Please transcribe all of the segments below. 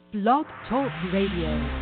Blog Talk Radio.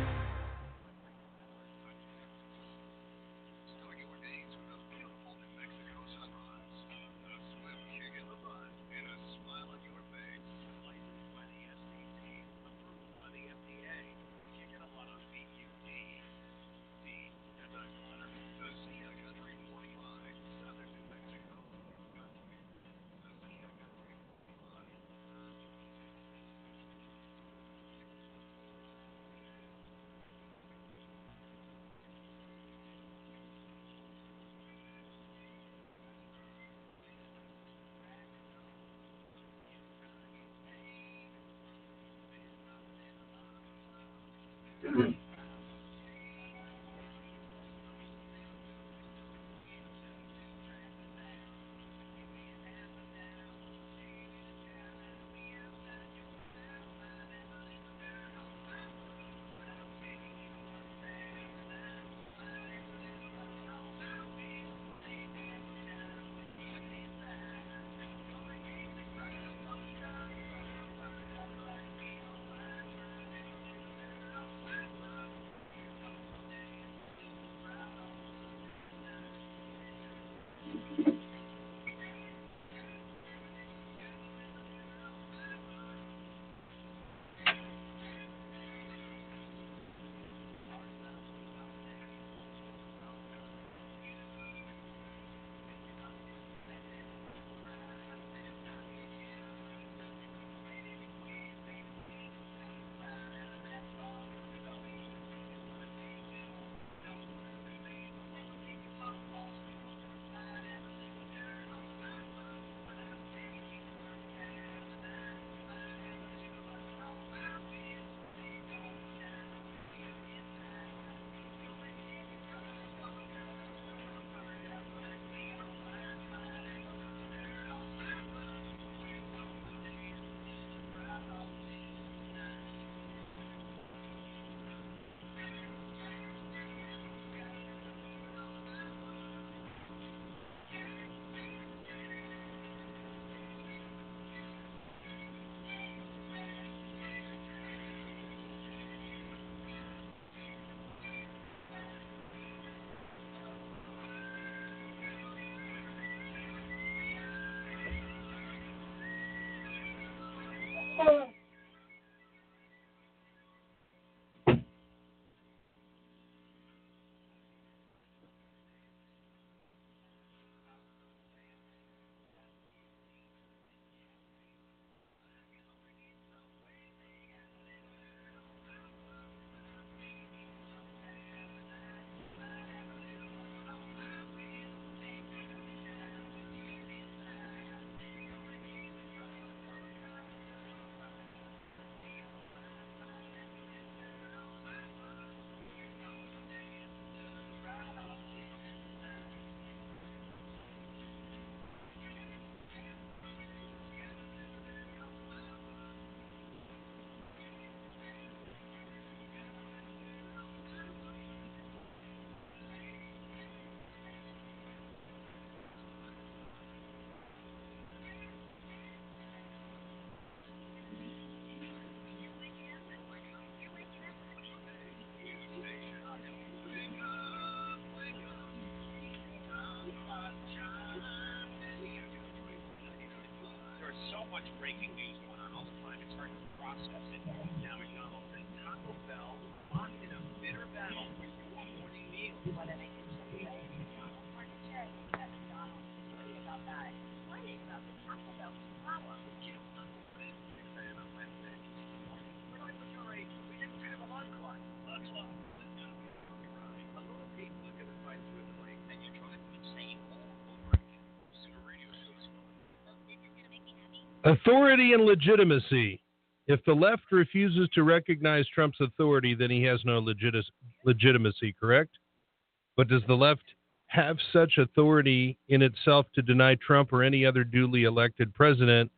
Authority and legitimacy. If the left refuses to recognize Trump's authority, then he has no legitimacy, correct? But does the left have such authority in itself to deny Trump or any other duly elected president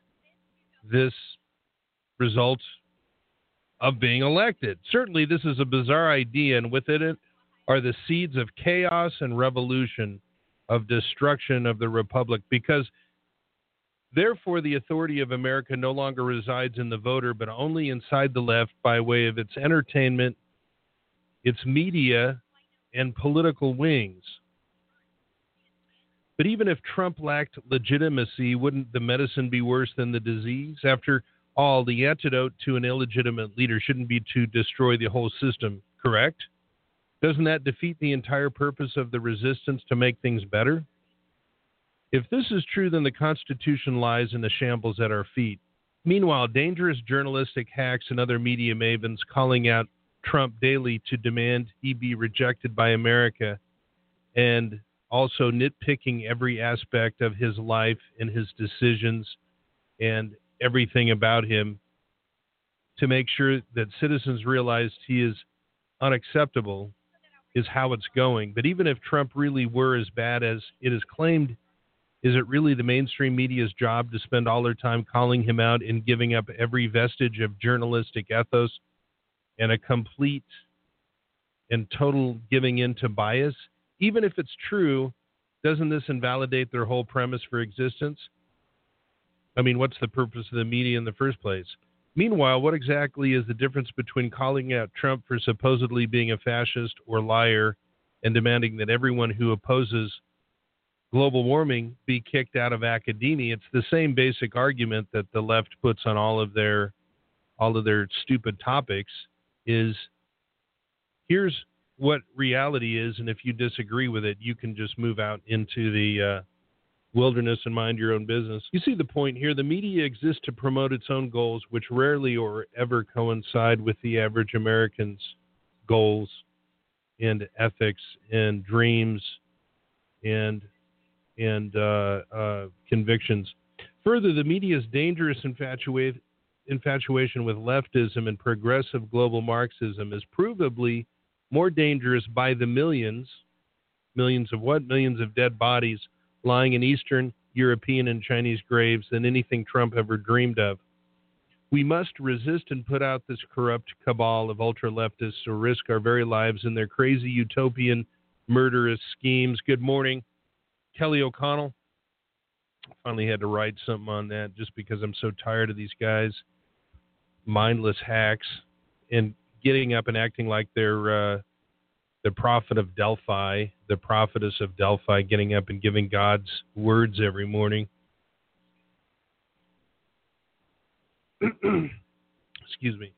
this result of being elected? Certainly, this is a bizarre idea, and within it are the seeds of chaos and revolution, of destruction of the republic, because Therefore, the authority of America no longer resides in the voter, but only inside the left by way of its entertainment, its media, and political wings. But even if Trump lacked legitimacy, wouldn't the medicine be worse than the disease? After all, the antidote to an illegitimate leader shouldn't be to destroy the whole system, correct? Doesn't that defeat the entire purpose of the resistance to make things better? If this is true, then the Constitution lies in the shambles at our feet. Meanwhile, dangerous journalistic hacks and other media mavens calling out Trump daily to demand he be rejected by America, and also nitpicking every aspect of his life and his decisions and everything about him to make sure that citizens realize he is unacceptable, is how it's going. But even if Trump really were as bad as it is claimed, is it really the mainstream media's job to spend all their time calling him out and giving up every vestige of journalistic ethos and a complete and total giving in to bias? Even if it's true, doesn't this invalidate their whole premise for existence? I mean, what's the purpose of the media in the first place? Meanwhile, what exactly is the difference between calling out Trump for supposedly being a fascist or liar and demanding that everyone who opposes global warming be kicked out of academia? It's the same basic argument that the left puts on all of their stupid topics. Is here's what reality is, and if you disagree with it, you can just move out into the wilderness and mind your own business. You see the point here. The media exists to promote its own goals, which rarely or ever coincide with the average American's goals and ethics and dreams and convictions. Further, the media's dangerous infatuation with leftism and progressive global Marxism is provably more dangerous by the millions. Millions of what? Millions of dead bodies lying in Eastern, European, and Chinese graves than anything Trump ever dreamed of. We must resist and put out this corrupt cabal of ultra-leftists or risk our very lives in their crazy utopian murderous schemes. Good morning, Kelly O'Connell. Finally had to write something on that just because I'm so tired of these guys, mindless hacks, and getting up and acting like they're the prophet of Delphi, the prophetess of Delphi, getting up and giving God's words every morning. Excuse me.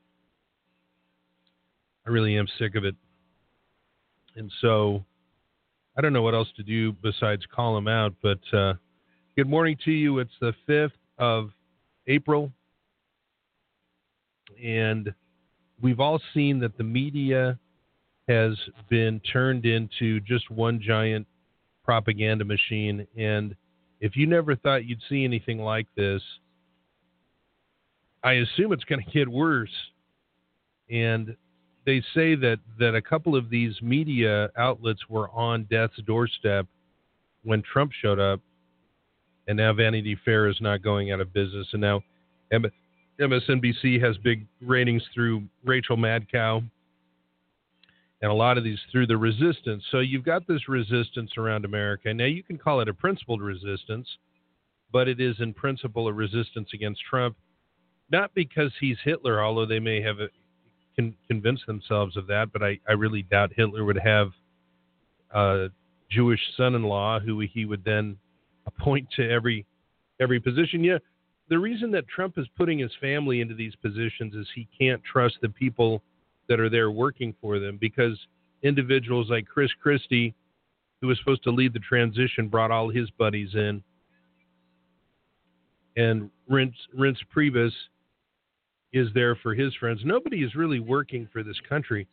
I really am sick of it. And so I don't know what else to do besides call him out, but good morning to you. It's the 5th of April, and we've all seen that the media has been turned into just one giant propaganda machine. And if you never thought you'd see anything like this, I assume it's going to get worse. And they say that a couple of these media outlets were on death's doorstep when Trump showed up, and now Vanity Fair is not going out of business. And now MSNBC has big ratings through Rachel Madcow, and a lot of these through the resistance. So you've got this resistance around America. Now you can call it a principled resistance, but it is in principle a resistance against Trump, not because he's Hitler, although they may have convinced themselves of that, but I really doubt Hitler would have a Jewish son-in-law who he would then appoint to every position. Yeah, the reason that Trump is putting his family into these positions is he can't trust the people that are there working for them, because individuals like Chris Christie, who was supposed to lead the transition, brought all his buddies in, and Reince Priebus is there for his friends. Nobody is really working for this country.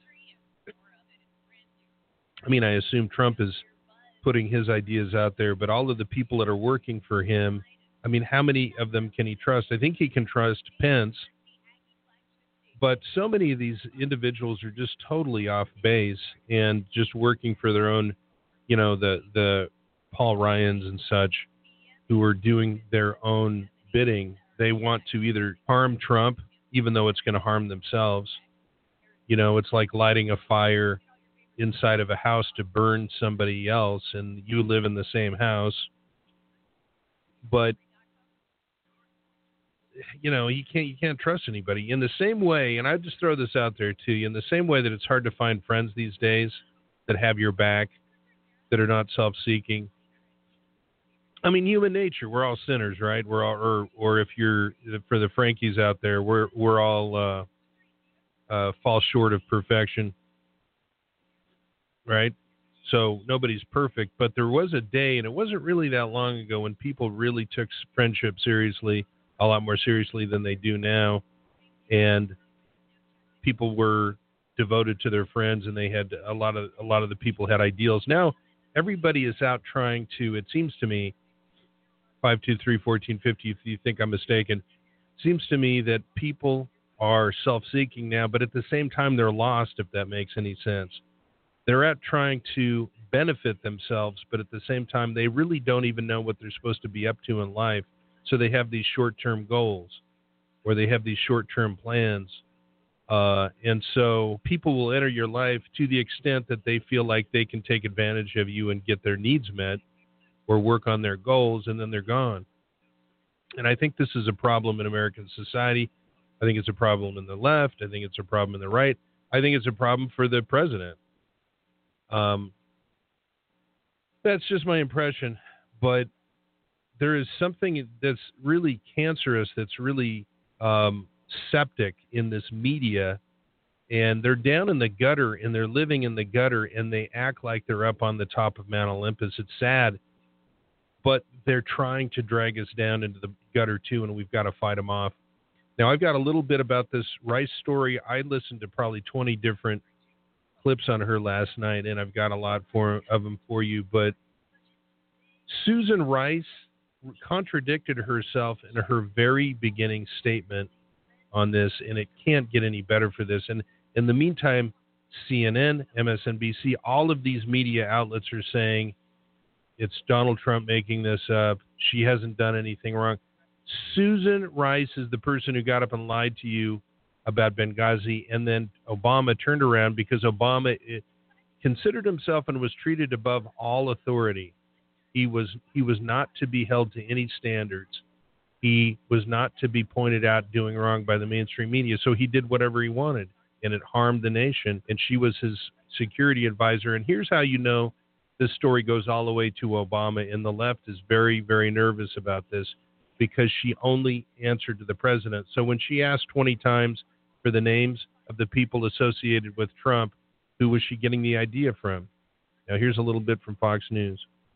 I mean, I assume Trump is putting his ideas out there, but all of the people that are working for him, I mean, how many of them can he trust? I think he can trust Pence, but so many of these individuals are just totally off base and just working for their own, you know, the Paul Ryans and such, who are doing their own bidding. They want to either harm Trump, even though it's going to harm themselves. You know, it's like lighting a fire inside of a house to burn somebody else, and you live in the same house. But you can't trust anybody. In the same way, and I just throw this out there to you, in the same way that it's hard to find friends these days that have your back, that are not self-seeking. I mean, human nature. We're all sinners, right? We're all, or if you're for the Frankies out there, we're all fall short of perfection, right? So nobody's perfect, but there was a day, and it wasn't really that long ago, when people really took friendship seriously, a lot more seriously than they do now, and people were devoted to their friends, and they had a lot of the people had ideals. Now everybody is out trying to. It seems to me, 523-1450. If you think I'm mistaken, it seems to me that people are self-seeking now, but at the same time they're lost. If that makes any sense. They're out trying to benefit themselves, but at the same time, they really don't even know what they're supposed to be up to in life. So they have these short-term goals, or they have these short-term plans. And so people will enter your life to the extent that they feel like they can take advantage of you and get their needs met or work on their goals, and then they're gone. And I think this is a problem in American society. I think it's a problem in the left. I think it's a problem in the right. I think it's a problem for the president. That's just my impression, but there is something that's really cancerous, that's really septic in this media, and they're down in the gutter, and they're living in the gutter, and they act like they're up on the top of Mount Olympus. It's sad, but they're trying to drag us down into the gutter too, and we've got to fight them off. Now, I've got a little bit about this Rice story. I listened to probably 20 different clips on her last night, and I've got a lot of them for you. But Susan Rice contradicted herself in her very beginning statement on this, and it can't get any better for this. And in the meantime, CNN, MSNBC, all of these media outlets are saying it's Donald Trump making this up. She hasn't done anything wrong. Susan Rice is the person who got up and lied to you about Benghazi, and then Obama turned around because Obama considered himself and was treated above all authority. He was not to be held to any standards. He was not to be pointed out doing wrong by the mainstream media. So he did whatever he wanted, and it harmed the nation. And she was his security advisor. And here's how you know this story goes all the way to Obama. And the left is very, very nervous about this because she only answered to the president. So when she asked 20 times for the names of the people associated with Trump, who was she getting the idea from? Now, here's a little bit from Fox News.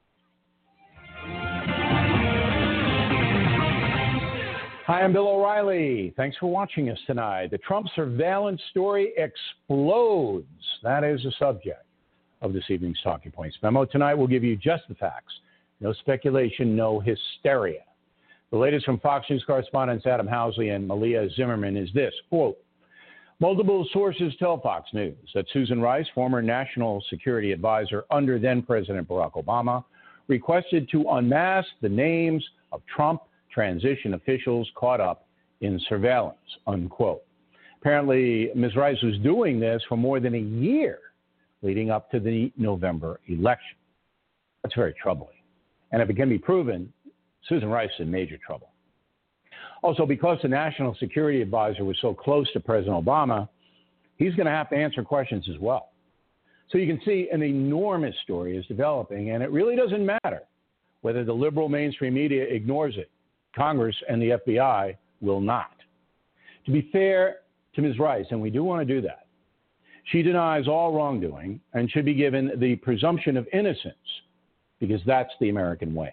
Hi, I'm Bill O'Reilly. Thanks for watching us tonight. The Trump surveillance story explodes. That is the subject of this evening's Talking Points memo. Tonight, we'll give you just the facts. No speculation, no hysteria. The latest from Fox News correspondents Adam Housley and Malia Zimmerman is this, quote, multiple sources tell Fox News that Susan Rice, former national security advisor under then-President Barack Obama, requested to unmask the names of Trump transition officials caught up in surveillance, unquote. Apparently, Ms. Rice was doing this for more than a year leading up to the November election. That's very troubling. And if it can be proven, Susan Rice is in major trouble. Also, because the national security advisor was so close to President Obama, he's going to have to answer questions as well. So you can see an enormous story is developing, and it really doesn't matter whether the liberal mainstream media ignores it. Congress and the FBI will not. To be fair to Ms. Rice, and we do want to do that, she denies all wrongdoing and should be given the presumption of innocence because that's the American way.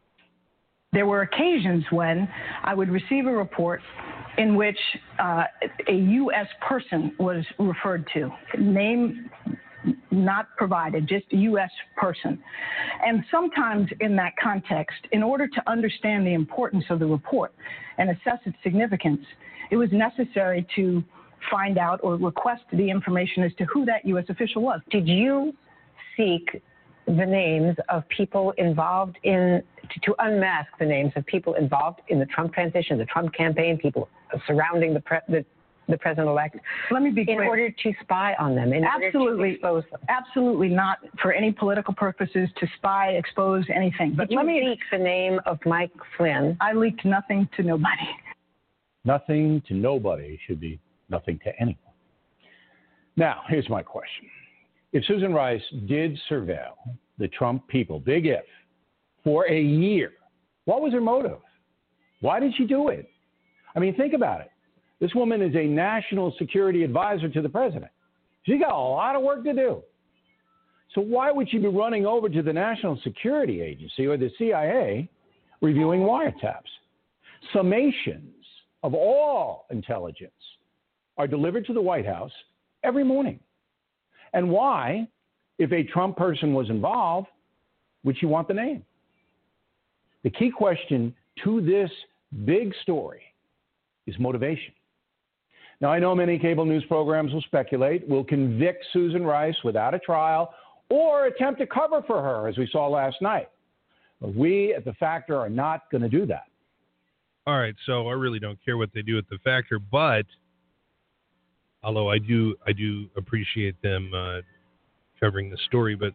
There were occasions when I would receive a report in which a U.S. person was referred to, name not provided, just a U.S. person. And sometimes in that context, in order to understand the importance of the report and assess its significance, it was necessary to find out or request the information as to who that U.S. official was. Did you seek the names of people involved in, to unmask the names of people involved in the Trump transition, the Trump campaign, people surrounding the president-elect? Let me be clear. In order to spy on them, in order to expose them? Absolutely not for any political purposes, to spy, expose, anything. But let me leak the name of Mike Flynn. I leaked nothing to nobody. Nothing to nobody should be nothing to anyone. Now, here's my question. If Susan Rice did surveil the Trump people, big if, for a year, what was her motive? Why did she do it? I mean, think about it. This woman is a national security advisor to the president. She got a lot of work to do. So why would she be running over to the National Security Agency or the CIA reviewing wiretaps? Summations of all intelligence are delivered to the White House every morning. And why, if a Trump person was involved, would she want the name? The key question to this big story is motivation. Now, I know many cable news programs will speculate, will convict Susan Rice without a trial, or attempt to cover for her, as we saw last night. But we at The Factor are not going to do that. All right, so I really don't care what they do at The Factor, but although I do appreciate them covering the story, but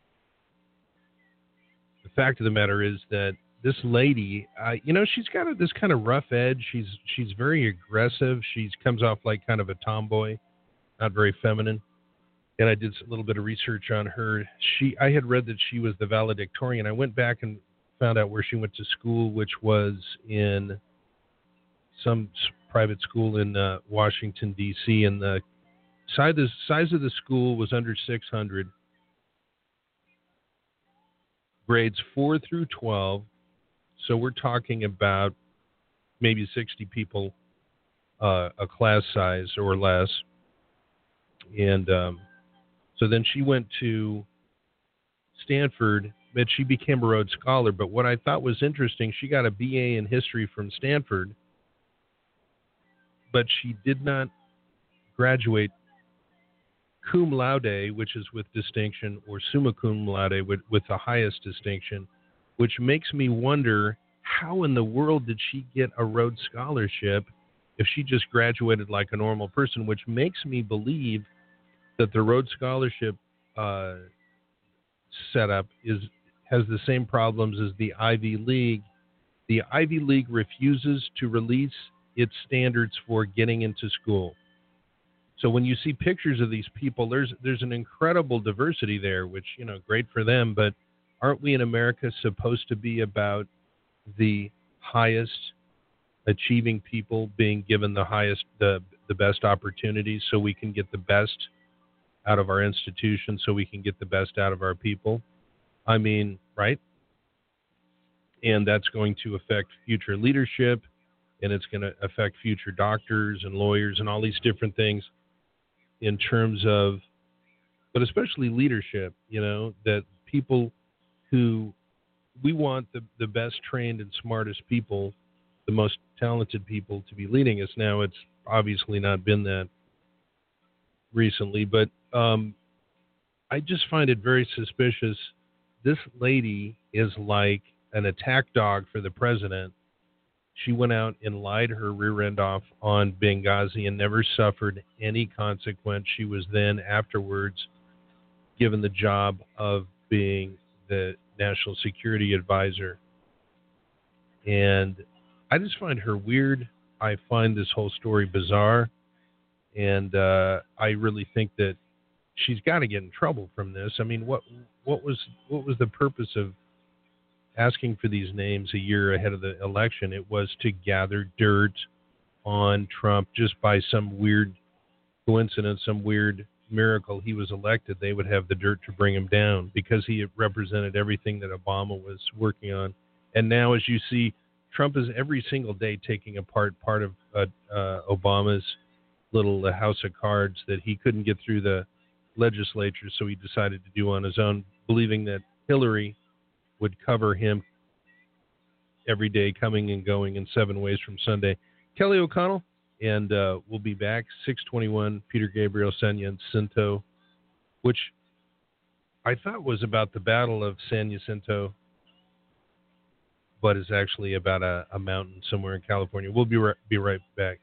the fact of the matter is that this lady, she's got this kind of rough edge. She's very aggressive. She comes off like kind of a tomboy, not very feminine. And I did a little bit of research on her. I had read that she was the valedictorian. I went back and found out where she went to school, which was in some private school in Washington, D.C., and the size of the school was under 600. Grades 4 through 12. So we're talking about maybe 60 people, a class size or less. And so then she went to Stanford, but she became a Rhodes Scholar. But what I thought was interesting, she got a BA in history from Stanford, but she did not graduate cum laude, which is with distinction, or summa cum laude, with the highest distinction, which makes me wonder, how in the world did she get a Rhodes Scholarship if she just graduated like a normal person, which makes me believe that the Rhodes Scholarship setup has the same problems as the Ivy League. The Ivy League refuses to release its standards for getting into school. So when you see pictures of these people, there's an incredible diversity there, which, great for them. But aren't we in America supposed to be about the highest achieving people being given the best opportunities so we can get the best out of our institutions, so we can get the best out of our people? I mean, right? And that's going to affect future leadership, and it's going to affect future doctors and lawyers and all these different things in terms of, but especially leadership, that people who, we want the best trained and smartest people, the most talented people to be leading us. Now, it's obviously not been that recently, but I just find it very suspicious. This lady is like an attack dog for the president. She went out and lied her rear end off on Benghazi and never suffered any consequence. She was then afterwards given the job of being the national security advisor. And I just find her weird. I find this whole story bizarre. And I really think that she's got to get in trouble from this. I mean, what was the purpose of asking for these names a year ahead of the election? It was to gather dirt on Trump. Just by some weird coincidence, some weird miracle, he was elected. They would have the dirt to bring him down because he represented everything that Obama was working on. And now, as you see, Trump is every single day taking apart part of Obama's little house of cards that he couldn't get through the legislature, so he decided to do on his own, believing that Hillary would cover him every day, coming and going in 7 ways from Sunday. Kelly O'Connell, and we'll be back, 621, Peter Gabriel, San Jacinto, which I thought was about the Battle of San Jacinto, but is actually about a mountain somewhere in California. We'll be right back.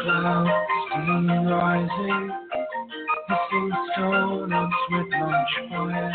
clouds, steam rising, hissing stones with much fire.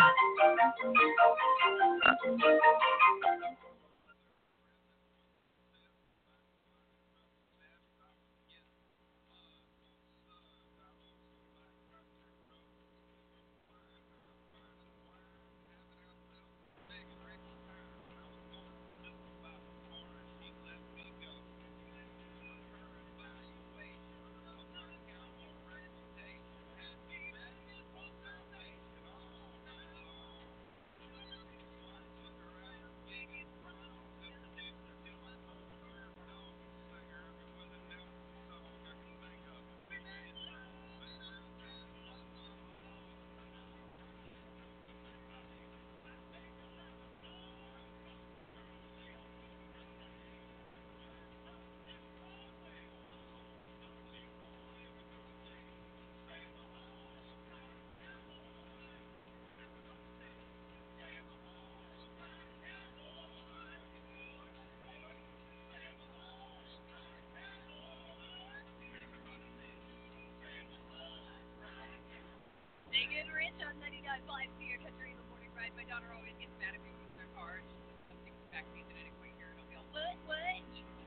Megan Rich on 99.5 Fear Country in the Morning Ride. My daughter always gets mad at me with their car. Something back to me that I didn't quite hear. And I'll go, what?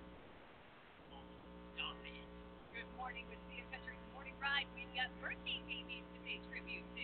Stop it. Good morning with Fear Country in the Morning Ride. We've got birthday babies to pay tribute to.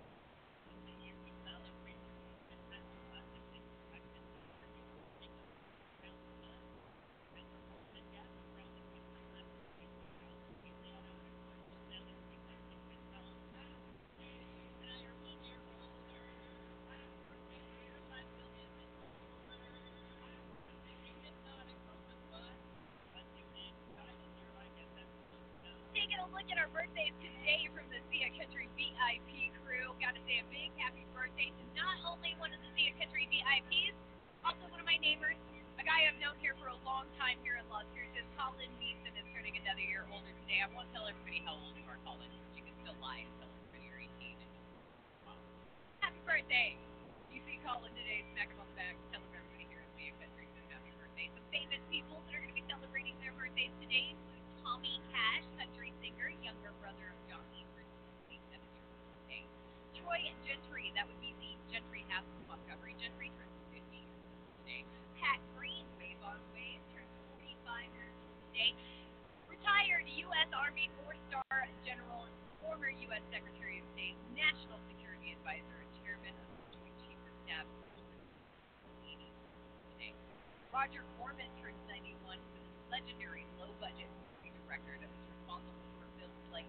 Taking a look at our birthdays today from the Sia Country VIP crew. Got to say a big happy birthday to not only one of the Sia Country VIPs, also one of my neighbors, a guy I've known here for a long time here in Las Cruces. Colin Neeson is turning another year older today. I won't tell everybody how old you are, Colin. You can still lie and tell everybody you're 18. Happy birthday! You see Colin today, smack him on the back, tell everybody here in Sia Country happy birthday. Some famous people that are going to be celebrating their birthdays today include Tommy Cash, country singer, younger brother of Johnny, for 27 years today. Troy Gentry, that would be the Gentry half of Montgomery Gentry, turns 50 years today. Pat Green, Wave on Wave, turns 45 years today. Retired U.S. Army 4-star general, former U.S. Secretary of State, National Security Advisor, and Chairman of the Joint Chiefs of Staff, 80 today. Roger Corman turns 91 with his legendary low-budget movie record of his responsible for films like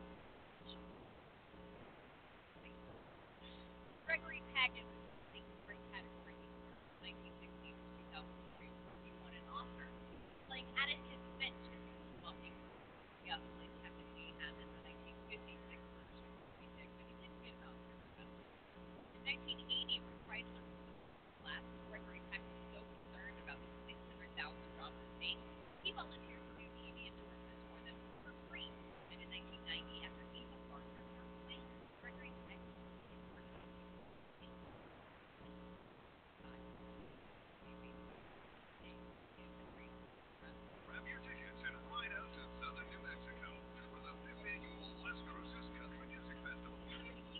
Gregory Paget was the great category from 1960 to 2003. He won an Oscar playing Atticus Finch in Walking. He also played Captain Ahab in the 1956 version of Moby Dick, but he didn't get an Oscar for that. In 1980, when Chrysler last, Gregory Paget was so concerned about the 600,000 drops in weight, he volunteered to do TV endorsements for them for free. And in 1990, after Eva Parker turned away, Gregory Paget Grab your tickets and ride out to southern New Mexico for the 5th annual Las Cruces Country Music Festival. Las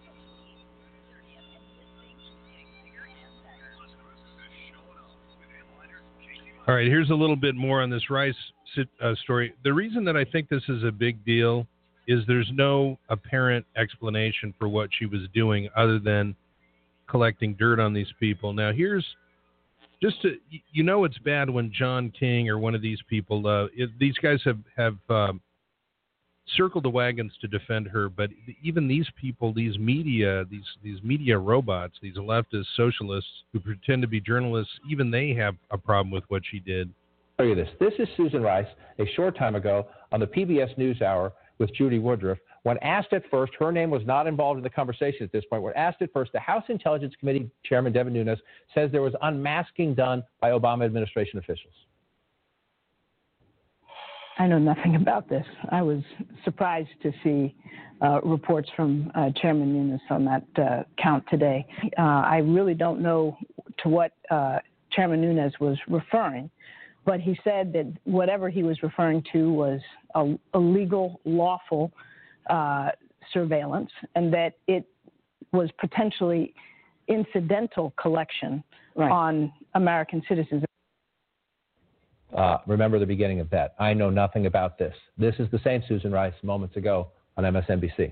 Cruces is showing off with headliners Casey. All right, here's a little bit more on this Rice story. The reason that I think this is a big deal is there's no apparent explanation for what she was doing other than collecting dirt on these people. Now, here's just to, you know, it's bad when John King or one of these people, these guys have circled the wagons to defend her, but even these people, these media robots, these leftist socialists who pretend to be journalists, even they have a problem with what she did. I'll show you this. This is Susan Rice a short time ago on the PBS NewsHour with Judy Woodruff. When asked at first, her name was not involved in the conversation at this point. When asked at first, the House Intelligence Committee Chairman Devin Nunes says there was unmasking done by Obama administration officials. I know nothing about this. I was surprised to see reports from Chairman Nunes on that count today. I really don't know to what Chairman Nunes was referring But he said that whatever he was referring to was a legal, lawful surveillance, and that it was potentially incidental collection on American citizens. Remember the beginning of that. I know nothing about this. This is the same Susan Rice moments ago on MSNBC.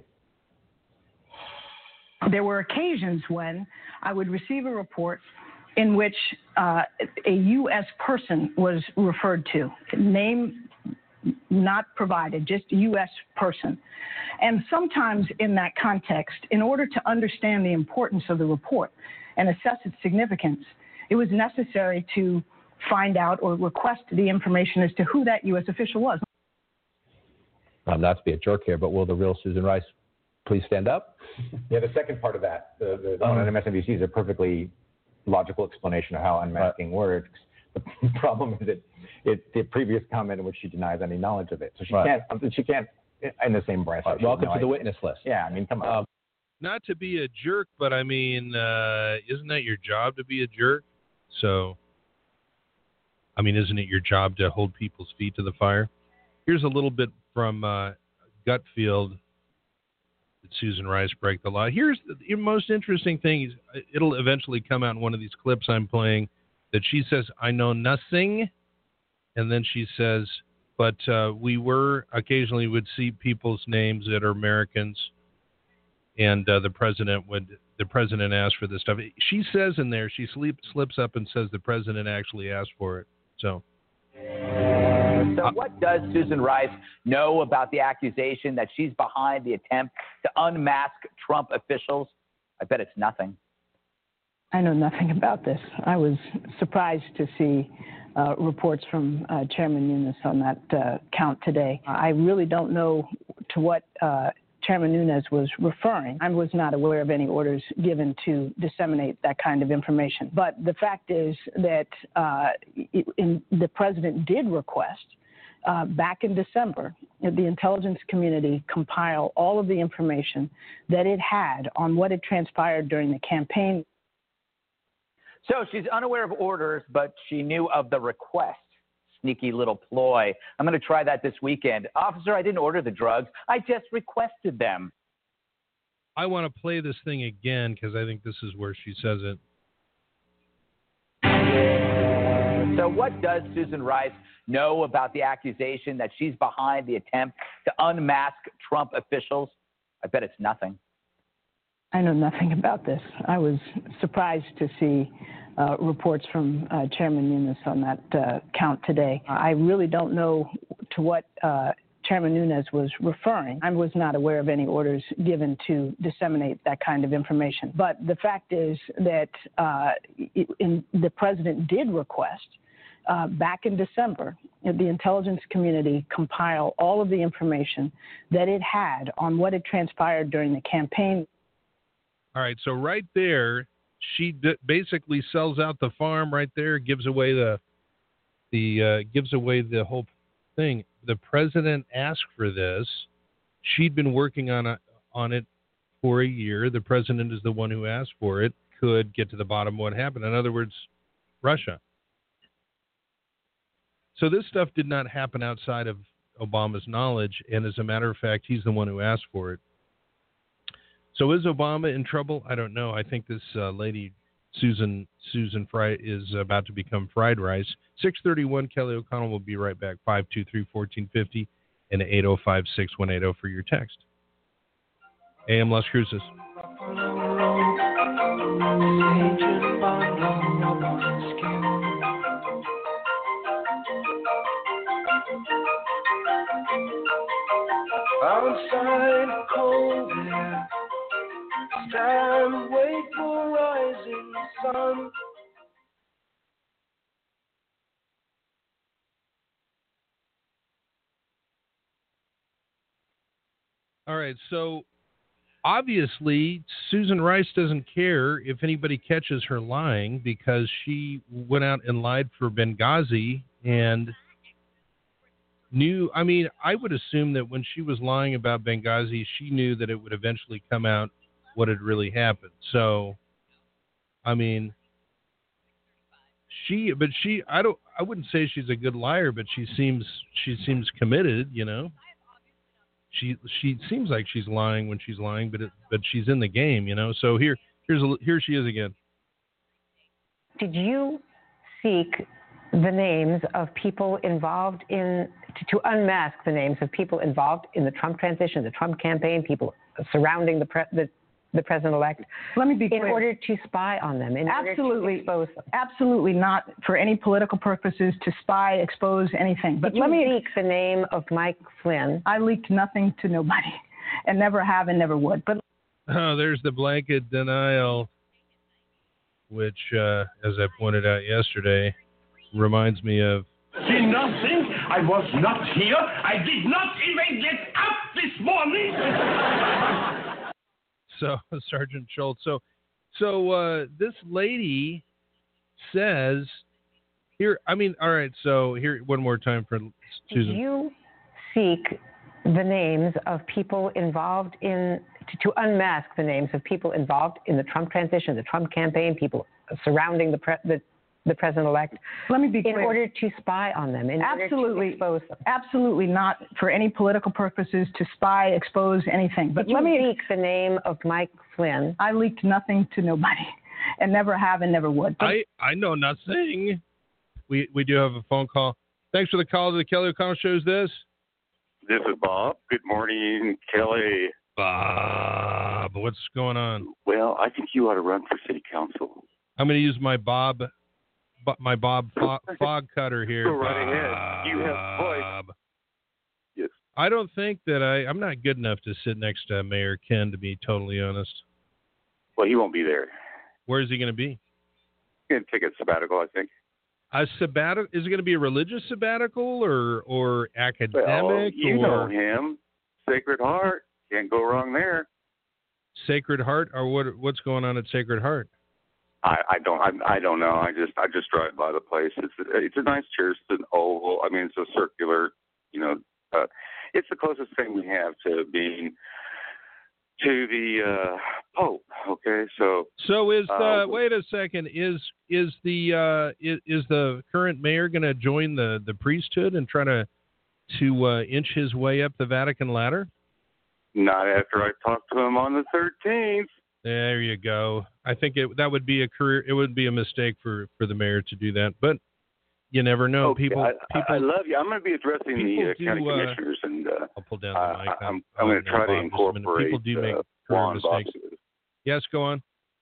There were occasions when I would receive a report in which a U.S. person was referred to, name not provided, just a U.S. person. And sometimes in that context, in order to understand the importance of the report and assess its significance, it was necessary to find out or request the information as to who that U.S. official was. Not to be a jerk here, but will the real Susan Rice please stand up? Yeah, the second part of that, the one on MSNBC, is a perfectly logical explanation of how unmasking works. The problem is it's the previous comment in which she denies any knowledge of it. So she can't in the same breath. Welcome to the witness list. Yeah, I mean, come on. Not to be a jerk, but I mean, isn't that your job to be a jerk? So, I mean, isn't it your job to hold people's feet to the fire? Here's a little bit from Gutfield. Did Susan Rice break the law? Here's the most interesting thing. It'll eventually come out in one of these clips I'm playing that she says, I know nothing. And then she says, but we occasionally would see people's names that are Americans. And the president asked for this stuff. She says in there, she slips up and says the president actually asked for it. So what does Susan Rice know about the accusation that she's behind the attempt to unmask Trump officials? I bet it's nothing. I know nothing about this. I was surprised to see reports from Chairman Nunes on that count today. I really don't know to what Chairman Nunes was referring. I was not aware of any orders given to disseminate that kind of information. But the fact is that the president did request back in December the intelligence community compile all of the information that it had on what had transpired during the campaign. So she's unaware of orders, but she knew of the request. Sneaky little ploy. I'm going to try that this weekend. Officer, I didn't order the drugs. I just requested them. I want to play this thing again because I think this is where she says it. So what does Susan Rice know about the accusation that she's behind the attempt to unmask Trump officials? I bet it's nothing. I know nothing about this. I was surprised to see reports from Chairman Nunes on that count today. I really don't know to what Chairman Nunes was referring. I was not aware of any orders given to disseminate that kind of information. But the fact is that the president did request back in December the intelligence community compile all of the information that it had on what had transpired during the campaign. All right, so right there, she basically sells out the farm right there, gives away the whole thing. The president asked for this. She'd been working on it for a year. The president is the one who asked for it. Could get to the bottom of what happened. In other words, Russia. So this stuff did not happen outside of Obama's knowledge, and as a matter of fact, he's the one who asked for it. So is Obama in trouble? I don't know. I think this lady, Susan Fry, is about to become fried rice. 631, Kelly O'Connell will be right back. 523-1450 and 805-6180 for your text. AM Las Cruces. Outside cold air, stand, wait for rising sun. All right, so obviously Susan Rice doesn't care if anybody catches her lying because she went out and lied for Benghazi and knew, I mean, I would assume that when she was lying about Benghazi, she knew that it would eventually come out what had really happened. So, I mean, I wouldn't say she's a good liar, but she seems committed. You know, she seems like she's lying when she's lying, but she's in the game. You know, so here she is again. Did you seek the names of people involved to unmask the names of people involved in the Trump transition, the Trump campaign, people surrounding the president-elect? Let me be clear. In order to spy on them, order to expose them. Absolutely not for any political purposes, to spy, expose anything. But let me leak the name of Mike Flynn. I leaked nothing to nobody, and never have and never would. But there's the blanket denial, which, as I pointed out yesterday, reminds me of. See nothing. I was not here. I did not even get up this morning. So, Sergeant Schultz. So this lady says here. I mean, all right. So here, one more time for Susan. Did you seek the names of people involved to unmask the names of people involved in the Trump transition, the Trump campaign, people surrounding the president-elect? Let me be clear. In order to spy on them, order to expose them. Absolutely not for any political purposes, to spy, expose anything. But let me leak the name of Mike Flynn. I leaked nothing to nobody, and never have and never would. But I know nothing. We do have a phone call. Thanks for the call to the Kelly O'Connell Show. Is this? This is Bob. Good morning, Kelly. Bob, what's going on? Well, I think you ought to run for city council. I'm going to use my Bob fog cutter here. Go right ahead. You have voice. Yes. I don't think that I'm not good enough to sit next to Mayor Ken, to be totally honest. Well, he won't be there. Where is he going to be? He's going to take a sabbatical, I think. A sabbatical? Is it going to be a religious sabbatical or academic? Well, you know him. Sacred Heart. Can't go wrong there. Sacred Heart? Or what's going on at Sacred Heart? I don't know. I just drive by the place. It's a nice church. It's an oval. I mean, it's a circular. You know, it's the closest thing we have to being to the Pope. Okay, so is wait a second. Is the current mayor going to join the priesthood and try to inch his way up the Vatican ladder? Not after I talked to him on the 13th. There you go. I think that would be a career. It would be a mistake for the mayor to do that, but you never know. Okay, people, I love you. I'm going to be addressing the county commissioners, and I'll pull down the mic. I'm going to try to incorporate. People do make career mistakes. Yes, go on.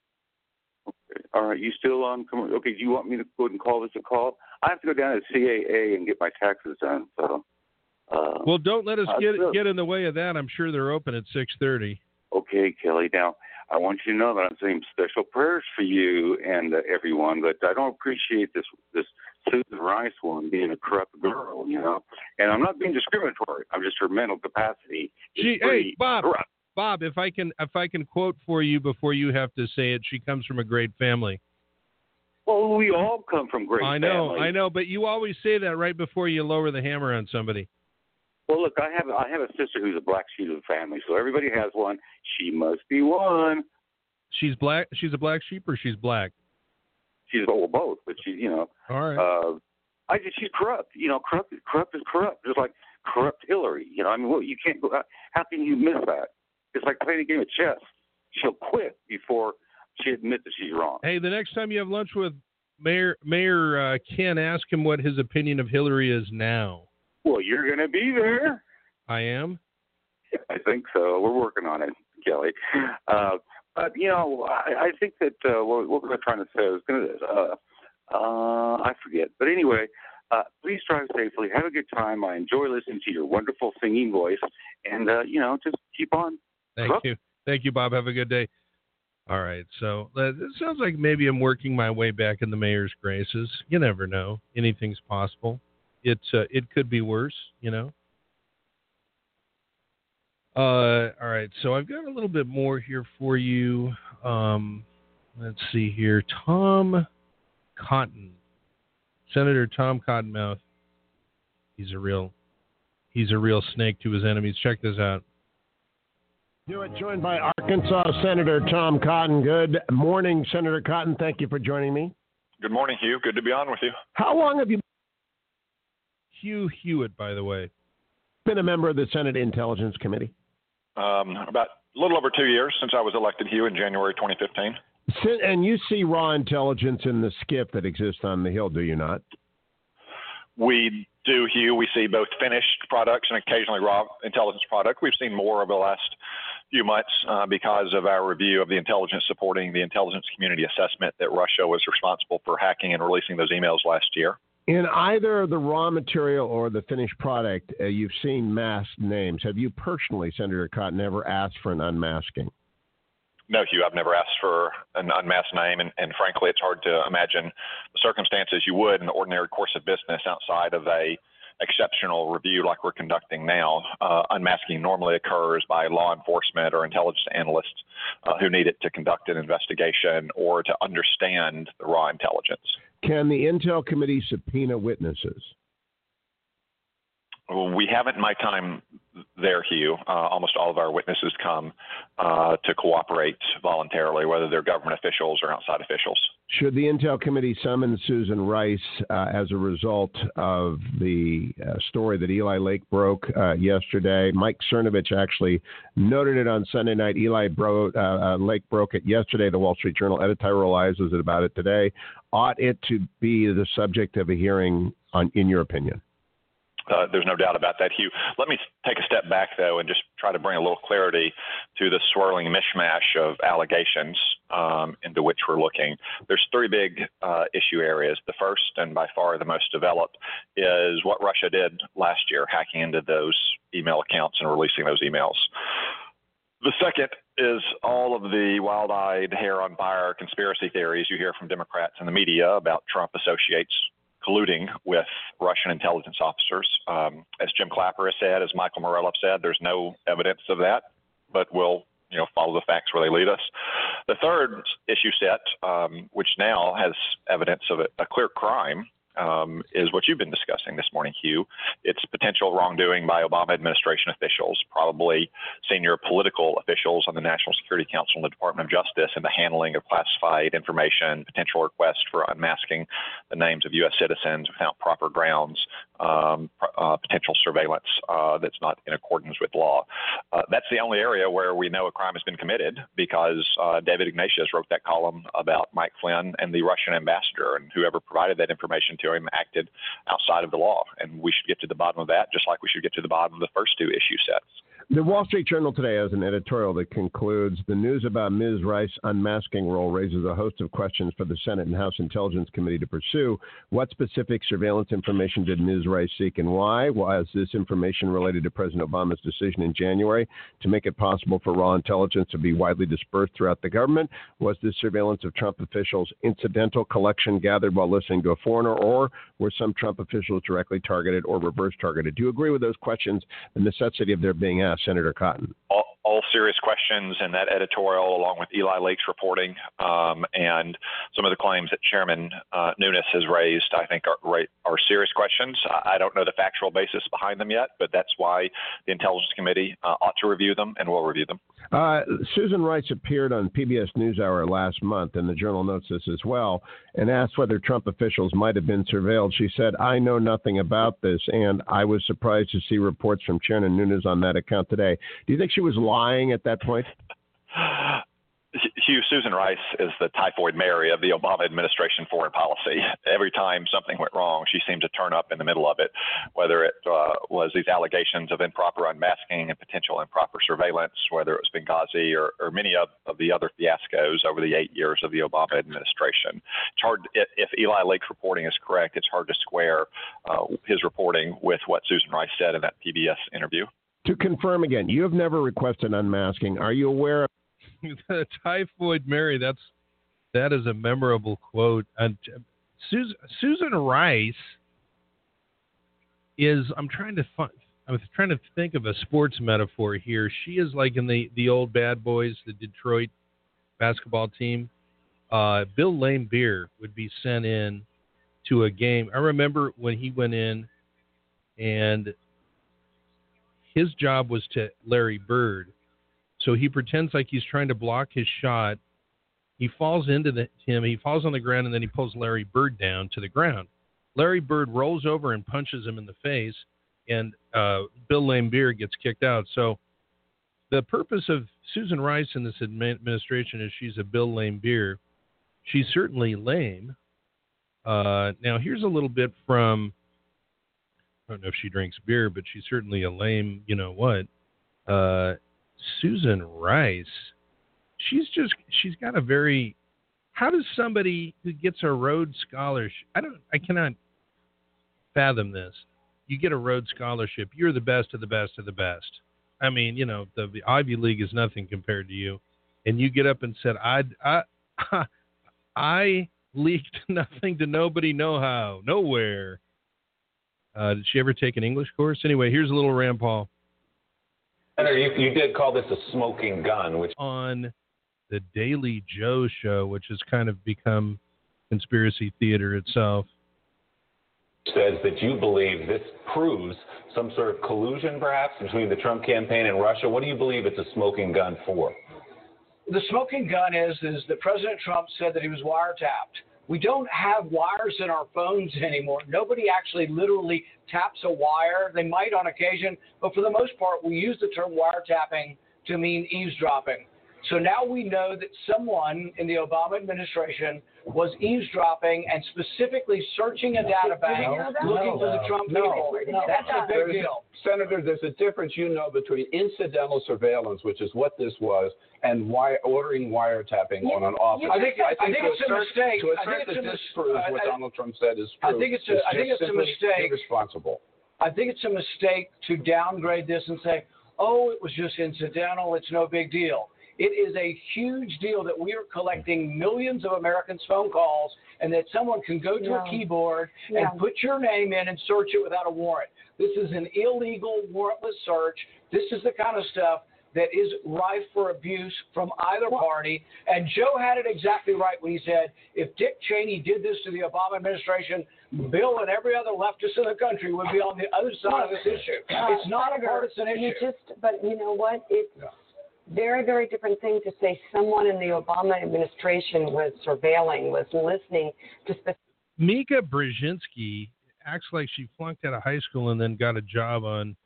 Okay. All right. You still on? Okay. Do you want me to go ahead and call this a call? I have to go down to CAA and get my taxes done. So. Well, don't let us get in the way of that. I'm sure they're open at 6:30. Okay, Kelly. Now, I want you to know that I'm saying special prayers for you and everyone, but I don't appreciate this Susan Rice one being a corrupt girl, you know. And I'm not being discriminatory. I'm just her mental capacity. Hey, Bob. Corrupt. Bob, if I can quote for you before you have to say it, she comes from a great family. Well, we all come from great families. I know, but you always say that right before you lower the hammer on somebody. Well, look, I have a sister who's a black sheep of the family, so everybody has one. She must be one. She's black. She's a black sheep, or she's black. She's both, but she's All right. She's corrupt. You know, corrupt is corrupt. Just like corrupt Hillary. You know, I mean, you can't go. How can you miss that? It's like playing a game of chess. She'll quit before she admits that she's wrong. Hey, the next time you have lunch with Mayor Ken, ask him what his opinion of Hillary is now. Well, you're going to be there. I am? Yeah, I think so. We're working on it, Kelly. But, you know, I think that what we're trying to say is going to, I forget. But anyway, please drive safely. Have a good time. I enjoy listening to your wonderful singing voice. And, you know, just keep on. Thank you. Thank you, Bob. Have a good day. All right. So it sounds like maybe I'm working my way back in the mayor's graces. You never know. Anything's possible. It could be worse, you know. All right, so I've got a little bit more here for you. Let's see here. Tom Cotton, Senator Tom Cottonmouth. He's a real snake to his enemies. Check this out. Joined by Arkansas Senator Tom Cotton. Good morning, Senator Cotton. Thank you for joining me. Good morning, Hugh. Good to be on with you. How long have you Hugh Hewitt, by the way? Been a member of the Senate Intelligence Committee. About a little over 2 years since I was elected, Hugh, in January 2015. And you see raw intelligence in the SCIF that exists on the Hill, do you not? We do, Hugh. We see both finished products and occasionally raw intelligence product. We've seen more over the last few months because of our review of the intelligence supporting the intelligence community assessment that Russia was responsible for hacking and releasing those emails last year. In either the raw material or the finished product, you've seen masked names. Have you personally, Senator Cotton, ever asked for an unmasking? No, Hugh, I've never asked for an unmasked name, and frankly, it's hard to imagine the circumstances you would in the ordinary course of business outside of a exceptional review like we're conducting now. Unmasking normally occurs by law enforcement or intelligence analysts who need it to conduct an investigation or to understand the raw intelligence. Can the Intel Committee subpoena witnesses? We haven't in my time there, Hugh. Almost all of our witnesses come to cooperate voluntarily, whether they're government officials or outside officials. Should the Intel Committee summon Susan Rice as a result of the story that Eli Lake broke yesterday? Mike Cernovich actually noted it on Sunday night. Lake broke it yesterday. The Wall Street Journal editorializes about it today. Ought it to be the subject of a hearing, in your opinion? There's no doubt about that, Hugh. Let me take a step back, though, and just try to bring a little clarity to the swirling mishmash of allegations into which we're looking. There's three big issue areas. The first, and by far the most developed, is what Russia did last year, hacking into those email accounts and releasing those emails. The second is all of the wild-eyed, hair-on-fire conspiracy theories you hear from Democrats in the media about Trump associates colluding with Russian intelligence officers. As Jim Clapper has said, as Michael Morell have said, there's no evidence of that, but we'll follow the facts where they lead us. The third issue set, which now has evidence of a clear crime, is what you've been discussing this morning, Hugh. It's potential wrongdoing by Obama administration officials, probably senior political officials on the National Security Council and the Department of Justice, in the handling of classified information, potential requests for unmasking the names of U.S. citizens without proper grounds, potential surveillance that's not in accordance with law. That's the only area where we know a crime has been committed, because David Ignatius wrote that column about Mike Flynn and the Russian ambassador, and whoever provided that information to him acted outside of the law. And we should get to the bottom of that, just like we should get to the bottom of the first two issue sets. The Wall Street Journal today has an editorial that concludes the news about Ms. Rice's unmasking role raises a host of questions for the Senate and House Intelligence Committee to pursue. What specific surveillance information did Ms. Rice seek, and why? Was this information related to President Obama's decision in January to make it possible for raw intelligence to be widely dispersed throughout the government? Was this surveillance of Trump officials incidental collection gathered while listening to a foreigner, or were some Trump officials directly targeted or reverse targeted? Do you agree with those questions, the necessity of their being asked, Senator Cotton? All serious questions in that editorial, along with Eli Lake's reporting and some of the claims that Chairman Nunes has raised, I think are serious questions. I don't know the factual basis behind them yet, but that's why the Intelligence Committee ought to review them, and will review them. Susan Rice appeared on PBS NewsHour last month, and the Journal notes this as well, and asked whether Trump officials might have been surveilled. She said, "I know nothing about this, and I was surprised to see reports from Chairman Nunes on that account today." Do you think she was lying at that point? Hugh, Susan Rice is the typhoid Mary of the Obama administration foreign policy. Every time something went wrong, she seemed to turn up in the middle of it, whether it was these allegations of improper unmasking and potential improper surveillance, whether it was Benghazi or many of the other fiascos over the 8 years of the Obama administration. It's hard, if Eli Lake's reporting is correct, it's hard to square his reporting with what Susan Rice said in that PBS interview. To confirm again, you have never requested unmasking. Are you aware of the typhoid Mary? That is a memorable quote. And Susan Rice is. I'm trying to think of a sports metaphor here. She is like in the old Bad Boys, the Detroit basketball team. Bill Laimbeer would be sent in to a game. I remember when he went in, and his job was to Larry Bird. So he pretends like he's trying to block his shot. He falls into him. He falls on the ground, and then he pulls Larry Bird down to the ground. Larry Bird rolls over and punches him in the face, and Bill Laimbeer gets kicked out. So the purpose of Susan Rice in this administration is she's a Bill Laimbeer. She's certainly lame. Now, here's a little bit from, I don't know if she drinks beer, but she's certainly a lame, you know what. Susan Rice, she's got a very, how does somebody who gets a Rhodes Scholarship, I cannot fathom this. You get a Rhodes Scholarship, you're the best of the best of the best. I mean, you know, the Ivy League is nothing compared to you. And you get up and said, I leaked nothing to nobody nowhere. Did she ever take an English course? Anyway, here's a little Rand Paul. Senator, you did call this a smoking gun, which on the Daily Joe show, which has kind of become conspiracy theater itself, says that you believe this proves some sort of collusion, perhaps, between the Trump campaign and Russia. What do you believe it's a smoking gun for? The smoking gun is that President Trump said that he was wiretapped. We don't have wires in our phones anymore. Nobody actually literally taps a wire. They might on occasion, but for the most part, we use the term wiretapping to mean eavesdropping. So now we know that someone in the Obama administration was eavesdropping and specifically searching a data bank looking for the Trump people. That's a big deal. Senator, there's a difference, between incidental surveillance, which is what this was, and ordering wiretapping on an office. I think it's a mistake. To assert that this proves what Donald Trump said is true. I think it's a mistake. Irresponsible. I think it's a mistake to downgrade this and say, oh, it was just incidental. It's no big deal. It is a huge deal that we are collecting millions of Americans' phone calls and that someone can go to a keyboard and put your name in and search it without a warrant. This is an illegal warrantless search. This is the kind of stuff that is rife for abuse from either party. And Joe had it exactly right when he said, if Dick Cheney did this to the Obama administration, Bill and every other leftist in the country would be on the other side of this issue. It's not a partisan issue. But you know what? It's very, very different thing to say someone in the Obama administration was surveilling, was listening to specific. Mika Brzezinski acts like she flunked out of high school and then got a job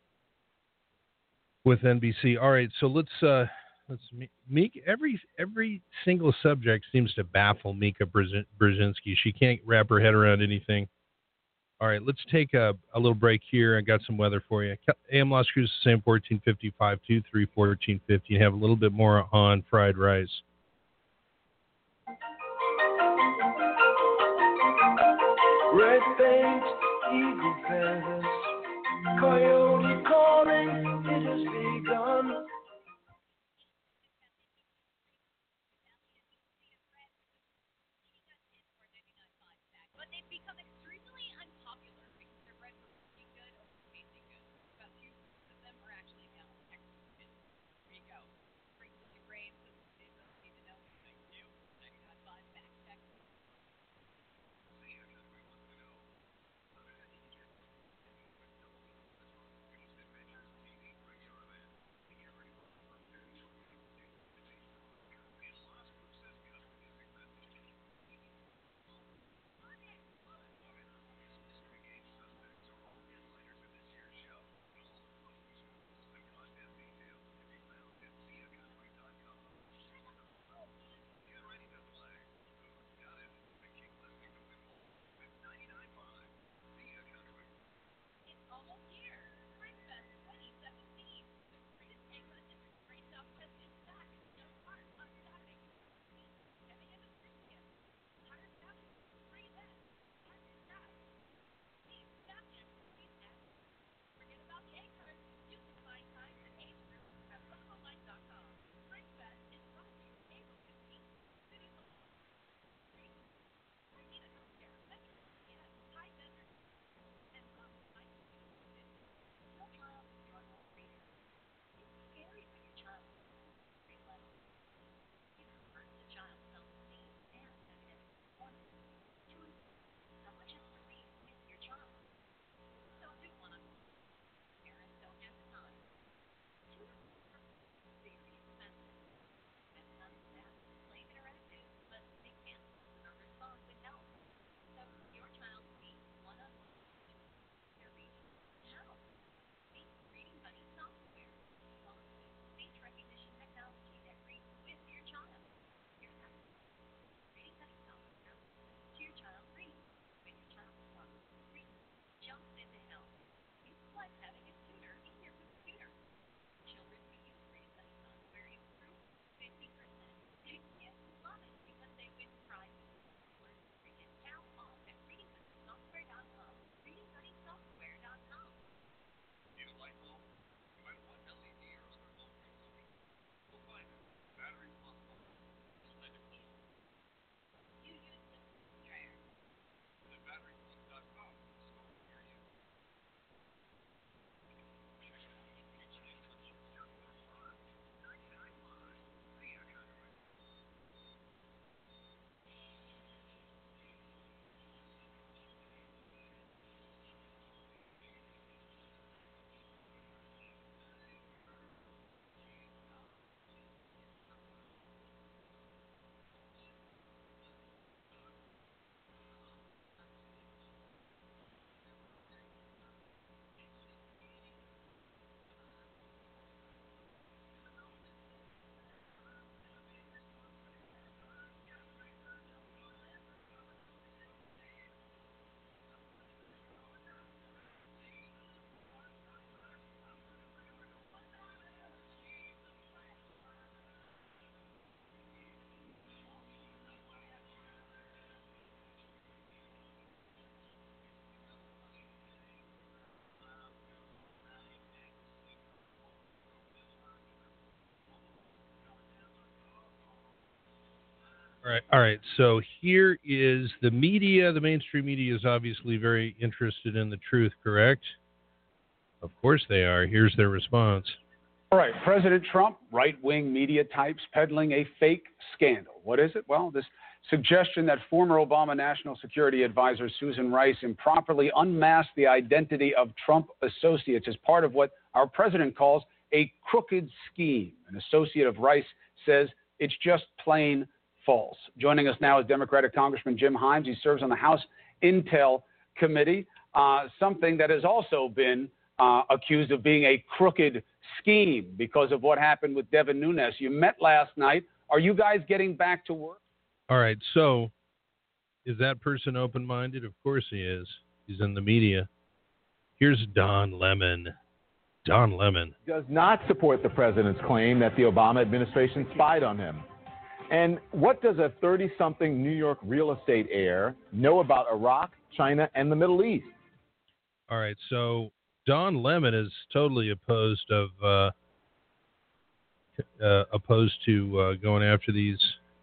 with NBC. All right, so let's Mika. Every single subject seems to baffle Mika Brzezinski. She can't wrap her head around anything. All right, let's take a little break here. I got some weather for you. AM Las Cruces, Sam 1455, 234-1450. And have a little bit more on fried rice. Red paint, eagle feathers, coyote calling, it has begun. But they've become extremely unpopular because they're bred for looking good or tasting good. About 2% of them are actually now exported. Here you go. Brings them to grain, so they don't need to know. Thank you. 99.5 fact check. All right. So here is the media. The mainstream media is obviously very interested in the truth, correct? Of course they are. Here's their response. All right. President Trump, right-wing media types peddling a fake scandal. What is it? Well, this suggestion that former Obama National Security Advisor Susan Rice improperly unmasked the identity of Trump associates is part of what our president calls a crooked scheme. An associate of Rice says it's just plain false. Joining us now is Democratic Congressman Jim Himes. He serves on the House Intel Committee, something that has also been accused of being a crooked scheme because of what happened with Devin Nunes. You met last night. Are you guys getting back to work? All right. So is that person open-minded? Of course he is. He's in the media. Here's Don Lemon. Don Lemon does not support the president's claim that the Obama administration spied on him. And what does a 30-something New York real estate heir know about Iraq, China, and the Middle East? All right, so Don Lemon is totally opposed to going after these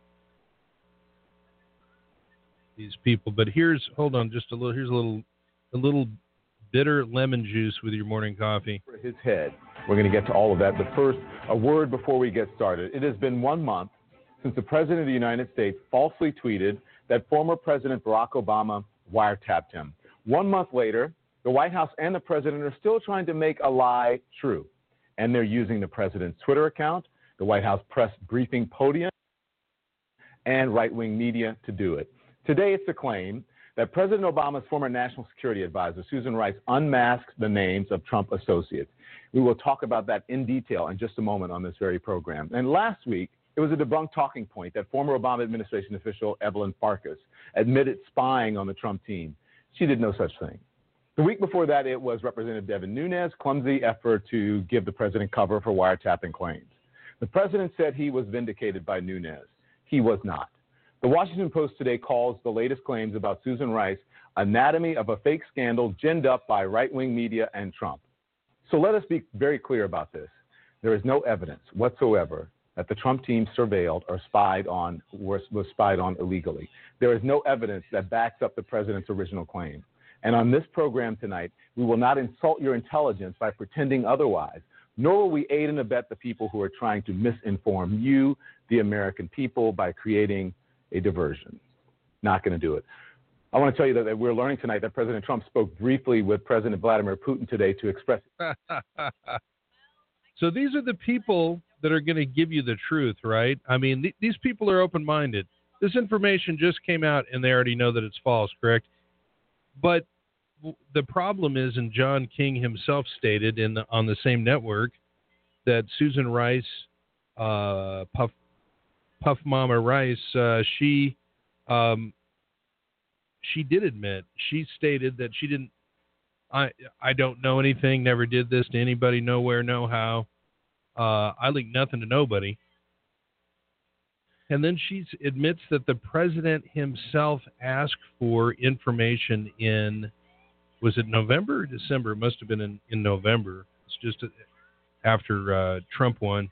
people. But here's a little bitter lemon juice with your morning coffee. For his head. We're going to get to all of that, but first, a word before we get started. It has been 1 month since the President of the United States falsely tweeted that former President Barack Obama wiretapped him. 1 month later, the White House and the President are still trying to make a lie true. And they're using the President's Twitter account, the White House press briefing podium, and right-wing media to do it. Today, it's a claim that President Obama's former National Security Advisor, Susan Rice, unmasked the names of Trump associates. We will talk about that in detail in just a moment on this very program. And last week, it was a debunked talking point that former Obama administration official Evelyn Farkas admitted spying on the Trump team. She did no such thing. The week before that, it was Representative Devin Nunes' clumsy effort to give the president cover for wiretapping claims. The president said he was vindicated by Nunes. He was not. The Washington Post today calls the latest claims about Susan Rice anatomy of a fake scandal ginned up by right-wing media and Trump. So let us be very clear about this. There is no evidence whatsoever that the Trump team surveilled or was spied on illegally. There is no evidence that backs up the president's original claim. And on this program tonight, we will not insult your intelligence by pretending otherwise, nor will we aid and abet the people who are trying to misinform you, the American people, by creating a diversion. Not going to do it. I want to tell you that we're learning tonight that President Trump spoke briefly with President Vladimir Putin today to express. So these are the people that are going to give you the truth, right? I mean, these people are open-minded. This information just came out, and they already know that it's false, correct? But the problem is, and John King himself stated on the same network, that Susan Rice, Puff Mama Rice, she did admit. She stated that she didn't. I don't know anything. Never did this to anybody. Nowhere. No how. I leak nothing to nobody. And then she admits that the president himself asked for information in, was it November or December? It must have been in November. It's just after Trump won.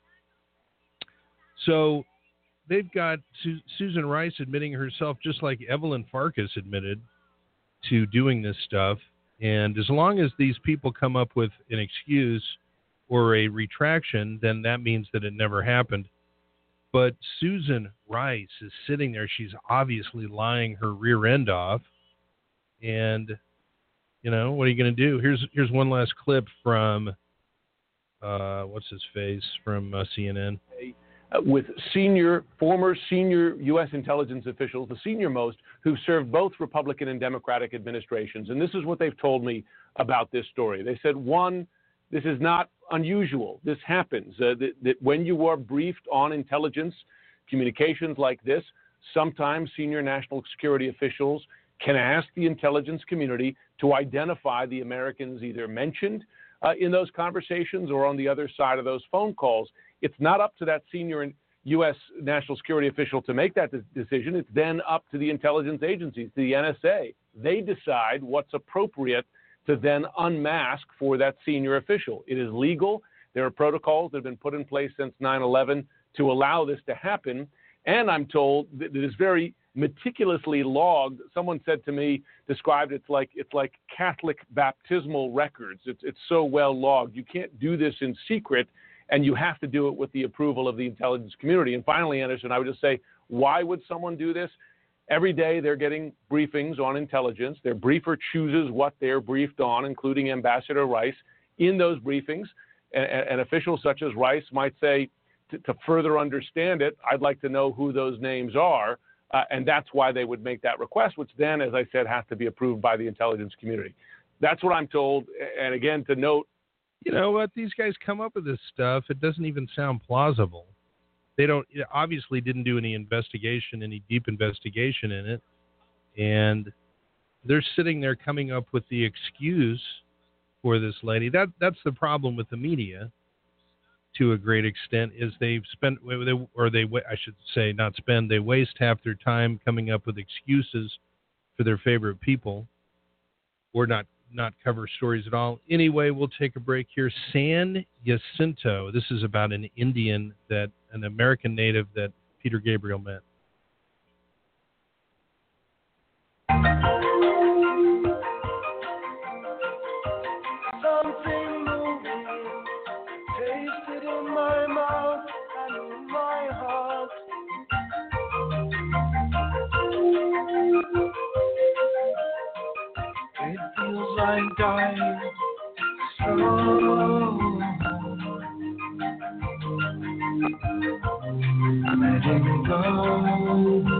So they've got Susan Rice admitting herself, just like Evelyn Farkas admitted, to doing this stuff. And as long as these people come up with an excuse or a retraction, then that means that it never happened. But Susan Rice is sitting there. She's obviously lying her rear end off. And, you know, what are you going to do? Here's one last clip from, what's his face, from CNN. With former senior U.S. intelligence officials, the senior most, who served both Republican and Democratic administrations. And this is what they've told me about this story. They said, one, this is not unusual. This happens. That when you are briefed on intelligence communications like this, sometimes senior national security officials can ask the intelligence community to identify the Americans either mentioned in those conversations or on the other side of those phone calls. It's not up to that senior U.S. national security official to make that decision. It's then up to the intelligence agencies, the NSA. They decide what's appropriate to then unmask for that senior official. It is legal. There are protocols that have been put in place since 9/11 to allow this to happen. And I'm told that it is very meticulously logged. Someone said to me, described it's like Catholic baptismal records. It's so well logged. You can't do this in secret, and you have to do it with the approval of the intelligence community. And finally, Anderson, I would just say, why would someone do this? Every day they're getting briefings on intelligence. Their briefer chooses what they're briefed on, including Ambassador Rice. In those briefings, an official such as Rice might say, to further understand it, I'd like to know who those names are. And that's why they would make that request, which then, as I said, has to be approved by the intelligence community. That's what I'm told. And again, to note, you know what? These guys come up with this stuff. It doesn't even sound plausible. They obviously didn't do any deep investigation in it. And they're sitting there coming up with the excuse for this lady. That's the problem with the media to a great extent, is they waste half their time coming up with excuses for their favorite people, or not cover stories at all. Anyway, we'll take a break here. San Jacinto. This is about an American native that Peter Gabriel met. Something moving, tasted in my mouth and in my heart. It feels like dying slow. Letting go.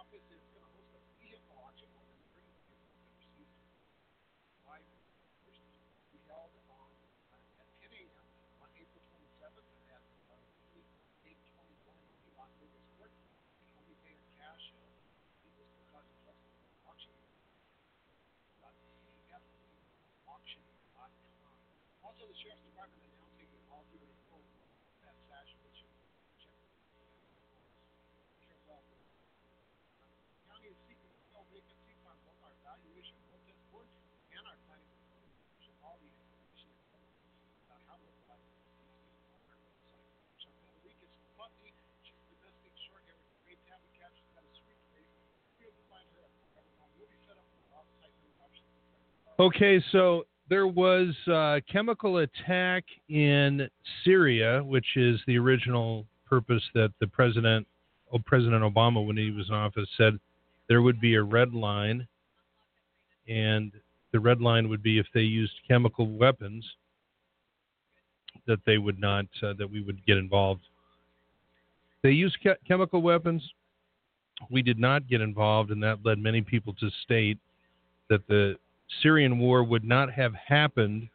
office is going to host a vehicle auction where they're bringing vehicles overseas to buy first to be held on at 10 a.m. on April 27th at 821 Las Vegas Court. You can only pay in cash. This because it's less than auction. CFAuction.com. Also, the Sheriff's Department announcing that all due reform that sash, which is check Sheriff's Office. County is seeking to fill vacancies on both our valuation protest board and our planning commission. All the information about how to apply on our website. Chantal Enriquez Putney, she's a domestic short-haired great tabby cat. She's got a sweet face. You'll find her at We'll be set up for off-site options. Okay, so there was a chemical attack in Syria, which is the original purpose that the President Obama, when he was in office, said there would be a red line, and the red line would be if they used chemical weapons, that they would not, that we would get involved. They used chemical weapons. We did not get involved, and that led many people to state that the Syrian war would not have happened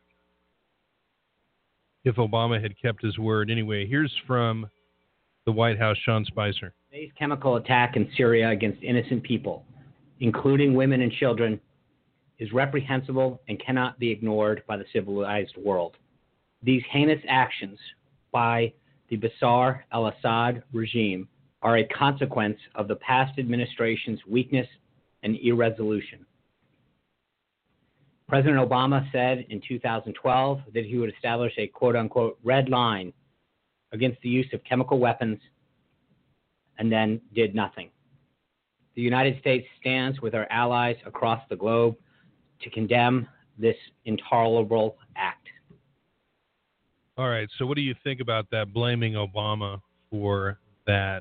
if Obama had kept his word. Anyway, here's from the White House, Sean Spicer. Today's chemical attack in Syria against innocent people, including women and children, is reprehensible and cannot be ignored by the civilized world. These heinous actions by the Bashar al-Assad regime are a consequence of the past administration's weakness and irresolution. President Obama said in 2012 that he would establish a quote-unquote red line against the use of chemical weapons and then did nothing. The United States stands with our allies across the globe to condemn this intolerable act. All right, so what do you think about that, blaming Obama for that?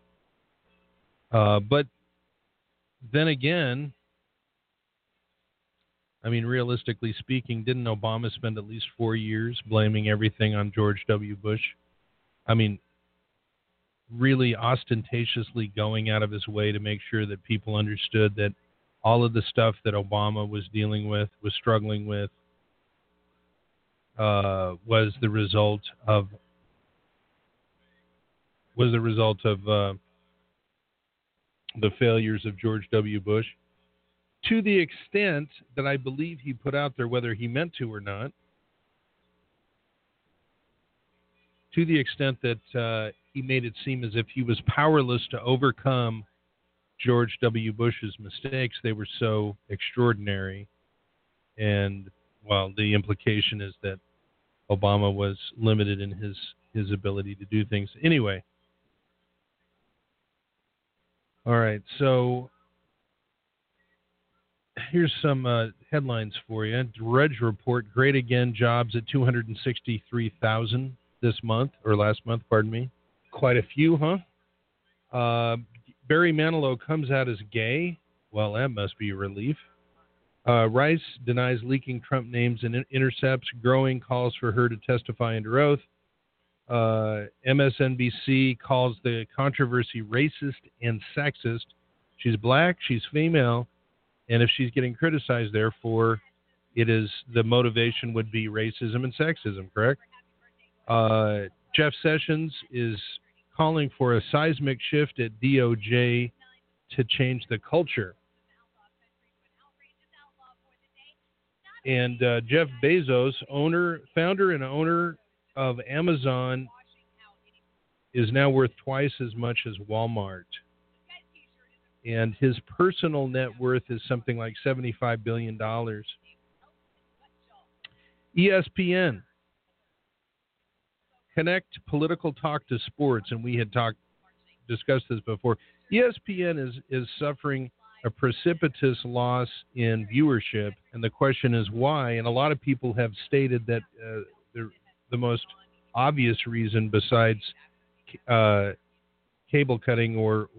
But then again, I mean, realistically speaking, didn't Obama spend at least 4 years blaming everything on George W. Bush? I mean, really ostentatiously going out of his way to make sure that people understood that all of the stuff that Obama was dealing with, was struggling with, was the result of the failures of George W. Bush, to the extent that I believe he put out there, whether he meant to or not, to the extent that he made it seem as if he was powerless to overcome George W. Bush's mistakes. They were so extraordinary. And, well, the implication is that Obama was limited in his ability to do things. Anyway. All right, so here's some headlines for you. Drudge Report, great again, jobs at 263,000 this month, or last month, pardon me. Quite a few, huh? Barry Manilow comes out as gay. Well, that must be a relief. Rice denies leaking Trump names and intercepts. Growing calls for her to testify under oath. MSNBC calls the controversy racist and sexist. She's black, she's female, and if she's getting criticized, therefore, it is the motivation would be racism and sexism, correct? Jeff Sessions is calling for a seismic shift at DOJ to change the culture. And Jeff Bezos, founder and owner of Amazon, is now worth twice as much as Walmart. And his personal net worth is something like $75 billion. ESPN. Connect political talk to sports, and we had discussed this before. ESPN is suffering a precipitous loss in viewership, and the question is why. And a lot of people have stated that the most obvious reason, besides cable cutting or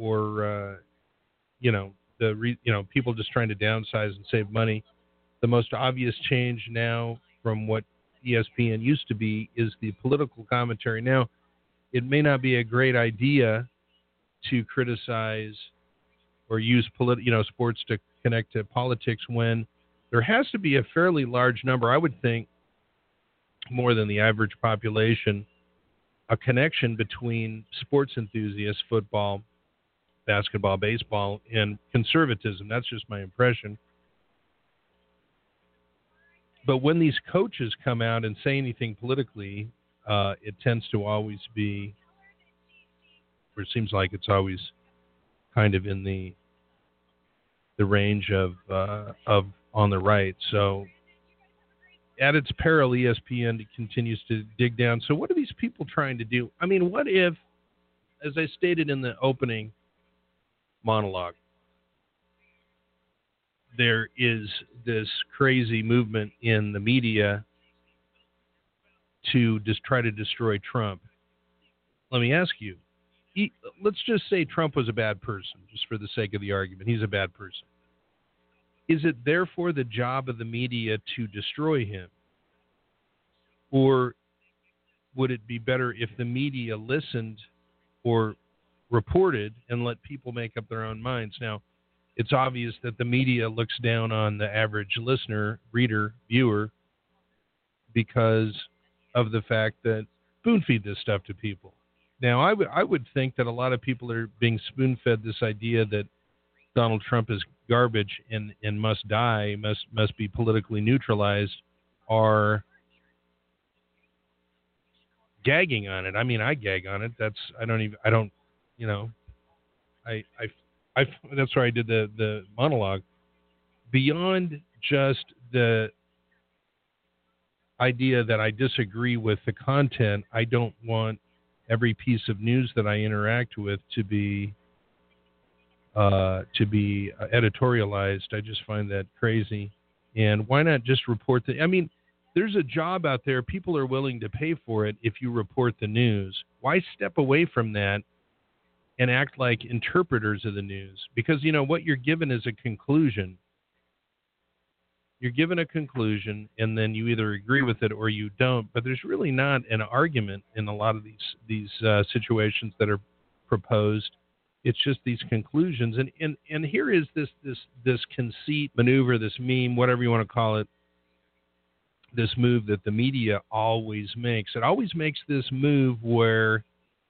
people just trying to downsize and save money, the most obvious change now from what ESPN used to be is the political commentary. Now, it may not be a great idea to criticize or use sports to connect to politics, when there has to be a fairly large number, I would think, more than the average population, a connection between sports enthusiasts, football, basketball, baseball, and conservatism. That's just my impression. But when these coaches come out and say anything politically, it tends to always be, or it seems like it's always kind of in the range of on the right. So at its peril, ESPN continues to dig down. So what are these people trying to do? I mean, what if, as I stated in the opening monologue, there is this crazy movement in the media to just try to destroy Trump? Let me ask you, let's just say Trump was a bad person, just for the sake of the argument. He's a bad person. Is it therefore the job of the media to destroy him? Or would it be better if the media listened or reported and let people make up their own minds? Now, it's obvious that the media looks down on the average listener, reader, viewer, because of the fact that spoon-feed this stuff to people. Now, I would think that a lot of people are being spoon-fed this idea that Donald Trump is garbage and must die, must be politically neutralized, are gagging on it. I mean, I gag on it. That's where I did the monologue. Beyond just the idea that I disagree with the content, I don't want every piece of news that I interact with to be editorialized. I just find that crazy. And why not just report I mean, there's a job out there. People are willing to pay for it if you report the news. Why step away from that and act like interpreters of the news? Because, what you're given is a conclusion. You're given a conclusion, and then you either agree with it or you don't. But there's really not an argument in a lot of these situations that are proposed. It's just these conclusions. And here is this conceit, maneuver, this meme, whatever you want to call it, this move that the media always makes. It always makes this move where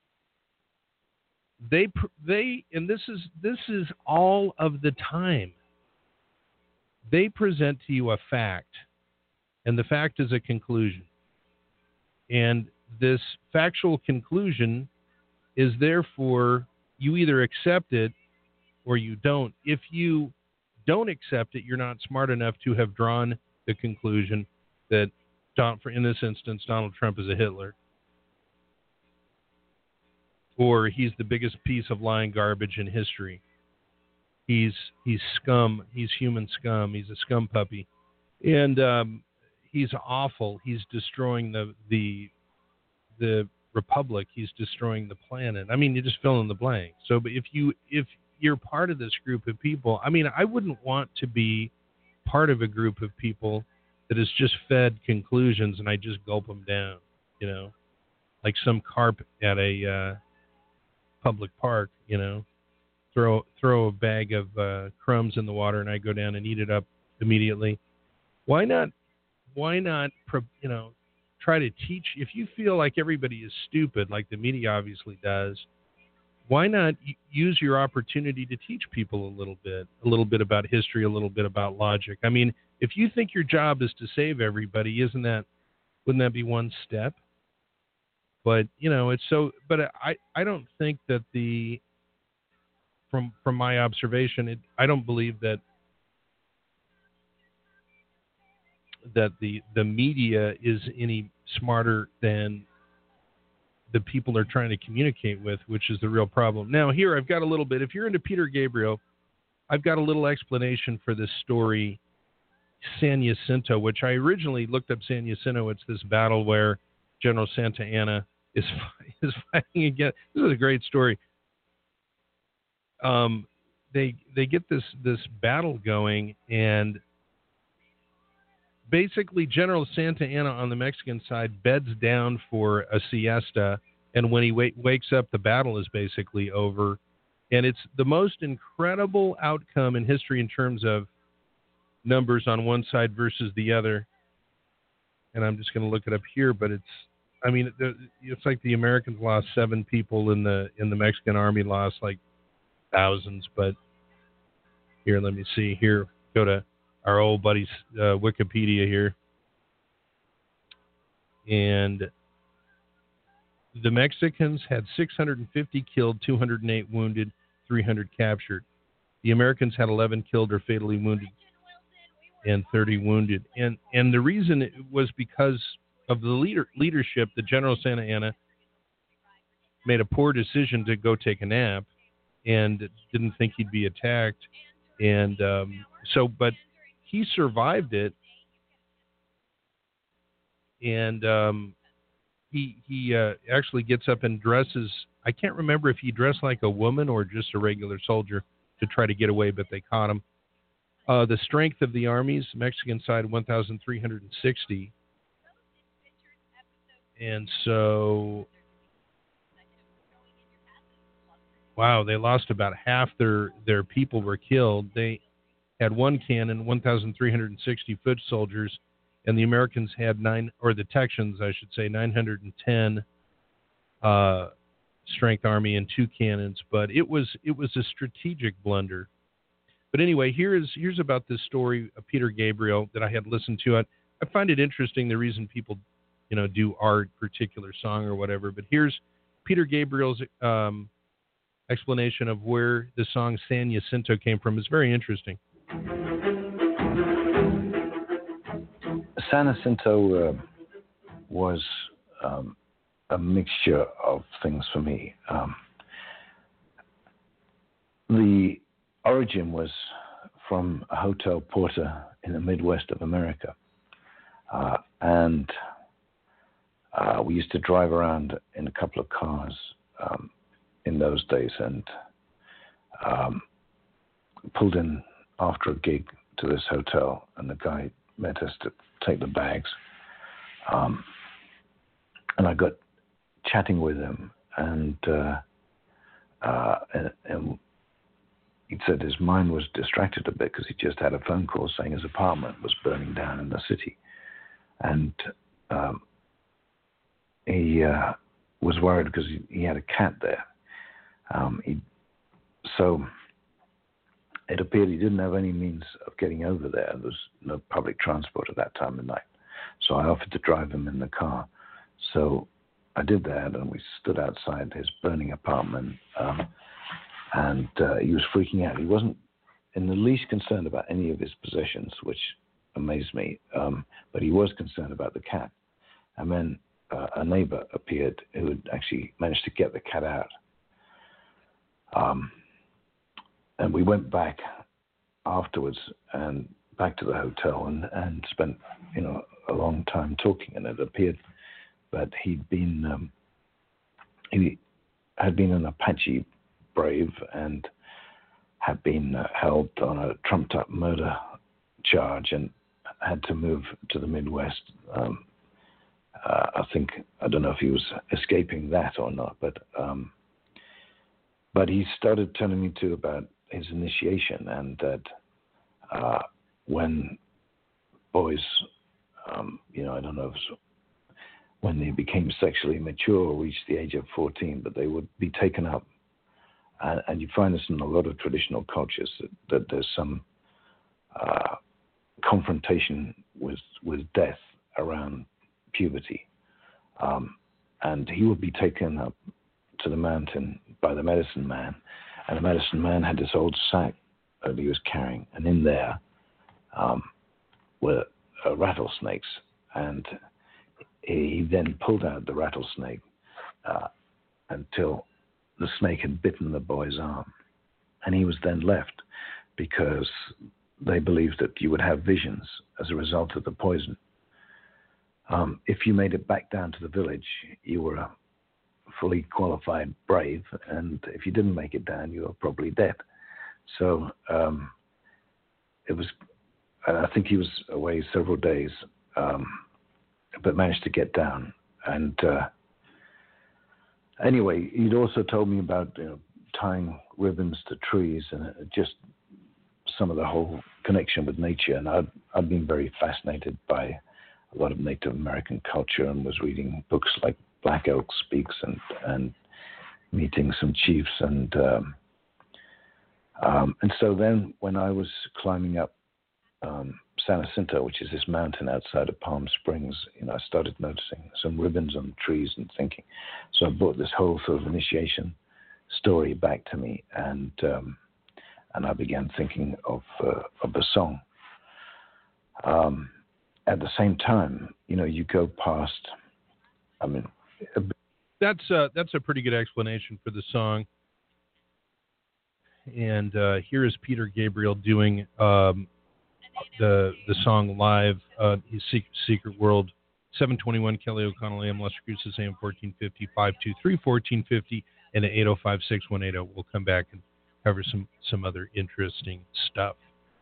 they and this is all of the time. They present to you a fact, and the fact is a conclusion. And this factual conclusion is therefore you either accept it or you don't. If you don't accept it, you're not smart enough to have drawn the conclusion that, in this instance, Donald Trump is a Hitler, or he's the biggest piece of lying garbage in history. He's scum. He's human scum. He's a scum puppy, and he's awful. He's destroying the republic. He's destroying the planet. I mean, you just fill in the blank. So, but if you're part of this group of people, I mean, I wouldn't want to be part of a group of people that is just fed conclusions and I just gulp them down, like some carp at a public park, throw a bag of crumbs in the water and I go down and eat it up immediately. Why not, try to teach? If you feel like everybody is stupid, like the media obviously does, why not use your opportunity to teach people a little bit about history, a little bit about logic? I mean, if you think your job is to save everybody, wouldn't that be one step? But, it's so, but I don't think that from my observation, I don't believe that the media is any smarter than the people they're trying to communicate with, which is the real problem. Now, here I've got a little bit. If you're into Peter Gabriel, I've got a little explanation for this story, San Jacinto, which I originally looked up. San Jacinto, it's this battle where General Santa Anna is fighting against. This is a great story. They get this battle going, and basically General Santa Anna on the Mexican side beds down for a siesta, and when he wakes up, the battle is basically over, And it's the most incredible outcome in history in terms of numbers on one side versus the other. And I'm just going to look it up here, but it's like the Americans lost 7 people in the Mexican army lost like thousands. But here, let me see. Here, go to our old buddy's Wikipedia here. And the Mexicans had 650 killed, 208 wounded, 300 captured. The Americans had 11 killed or fatally wounded and 30 wounded. And the reason it was because of the leadership. The General Santa Anna made a poor decision to go take a nap and didn't think he'd be attacked. And but he survived it. And he actually gets up and dresses. I can't remember if he dressed like a woman or just a regular soldier to try to get away, but they caught him. The strength of the armies, Mexican side, 1,360. And so, wow, they lost about half their people were killed. They had one cannon, 1,360 foot soldiers, and the Americans had the Texans, I should say, 910 strength army and 2 cannons. But it was a strategic blunder. But anyway, here's about this story of Peter Gabriel that I had listened to. I find it interesting the reason people, do our particular song or whatever. But here's Peter Gabriel's explanation of where the song San Jacinto came from. It's very interesting. San Jacinto was a mixture of things for me. The origin was from a hotel porter in the Midwest of America. And we used to drive around in a couple of cars in those days and pulled in after a gig to this hotel, and the guy met us to take the bags. And I got chatting with him, and he said his mind was distracted a bit because he just had a phone call saying his apartment was burning down in the city. And he was worried because he had a cat there. So it appeared he didn't have any means of getting over there. There was no public transport at that time of night. So I offered to drive him in the car. So I did that, and we stood outside his burning apartment. And he was freaking out. He wasn't in the least concerned about any of his possessions, which amazed me. But he was concerned about the cat. And then a neighbor appeared who had actually managed to get the cat out. And we went back afterwards and back to the hotel and spent, a long time talking. And it appeared that he had been an Apache brave and had been held on a trumped-up murder charge and had to move to the Midwest. I don't know if he was escaping that or not, but he started telling me too about his initiation, and that when boys, I don't know if it's when they became sexually mature or reached the age of 14, but they would be taken up. And you find this in a lot of traditional cultures, that there's some confrontation with death around puberty. And he would be taken up to the mountain by the medicine man, and the medicine man had this old sack that he was carrying, and in there were rattlesnakes, and he then pulled out the rattlesnake until the snake had bitten the boy's arm, and he was then left because they believed that you would have visions as a result of the poison. If you made it back down to the village, you were a fully qualified brave, and if you didn't make it down, you were probably dead. So it was, I think he was away several days, but managed to get down. And anyway, he'd also told me about tying ribbons to trees, and just some of the whole connection with nature. And I'd been very fascinated by a lot of Native American culture, and was reading books like Black Elk Speaks and meeting some chiefs. And so then when I was climbing up San Jacinto, which is this mountain outside of Palm Springs, I started noticing some ribbons on trees and thinking. So I brought this whole sort of initiation story back to me, and I began thinking of the song. At the same time, you go past. I mean, that's a pretty good explanation for the song. And here is Peter Gabriel doing the song live. His Secret World, 721 Kelly O'Connell AM Las Cruces AM 1450 523 1450 and at 805-6180. We'll come back and cover some other interesting stuff.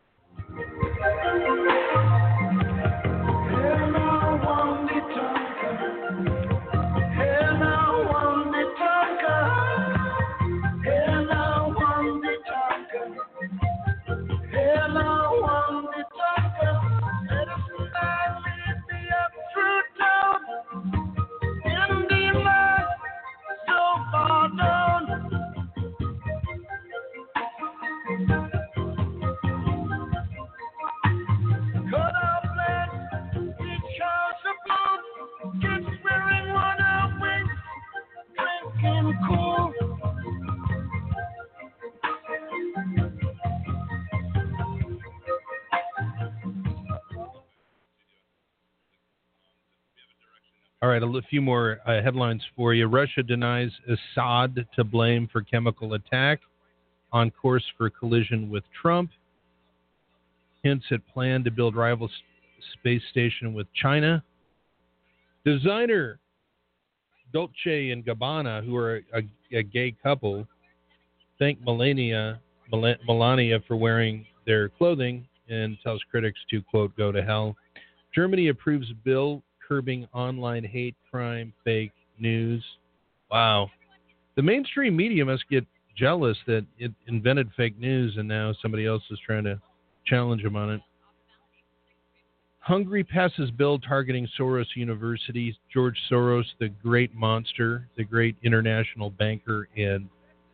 All right, a few more headlines for you. Russia denies Assad to blame for chemical attack, on course for collision with Trump. Hints at plan to build rival space station with China. Designer Dolce & Gabbana, who are a gay couple, thank Melania for wearing their clothing and tells critics to, quote, go to hell. Germany approves bill curbing online hate crime fake news. Wow. The mainstream media must get jealous that it invented fake news and now somebody else is trying to challenge them on it. Hungary passes bill targeting Soros University. George Soros, the great monster, the great international banker and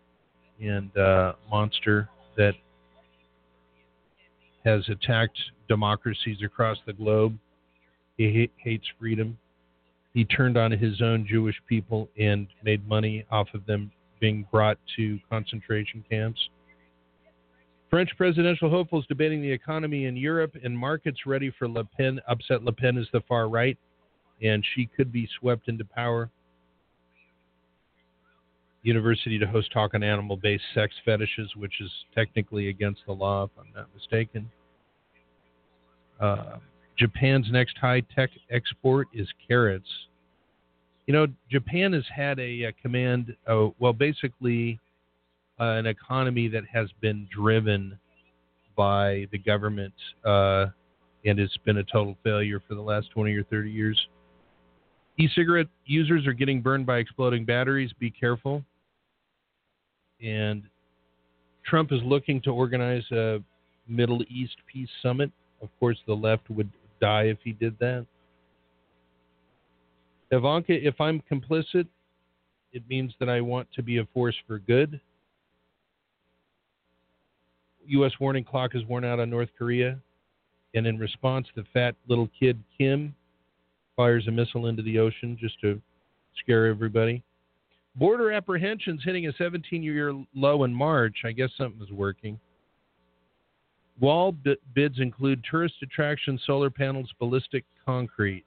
monster that has attacked democracies across the globe. He hates freedom. He turned on his own Jewish people and made money off of them being brought to concentration camps. French presidential hopefuls debating the economy in Europe and markets ready for Le Pen. Upset Le Pen is the far right, and she could be swept into power. University to host talk on animal-based sex fetishes, which is technically against the law, if I'm not mistaken. Japan's next high-tech export is carrots. Japan has had a command, basically an economy that has been driven by the government, and it's been a total failure for the last 20 or 30 years. E-cigarette users are getting burned by exploding batteries. Be careful. And Trump is looking to organize a Middle East peace summit. Of course, the left would die if he did that. Ivanka, if I'm complicit, it means that I want to be a force for good. U.S. warning clock is worn out on North Korea, and in response, the fat little kid Kim fires a missile into the ocean just to scare everybody. Border apprehensions hitting a 17-year low in March. I guess something is working. Wall bids include tourist attractions, solar panels, ballistic concrete.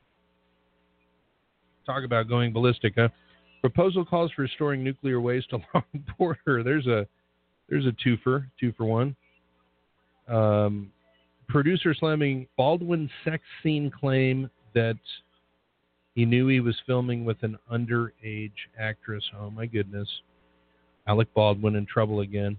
Talk about going ballistic, huh? Proposal calls for restoring nuclear waste along the border. There's a two for one. Producer slamming Baldwin sex scene claim that he knew he was filming with an underage actress. Oh my goodness. Alec Baldwin in trouble again.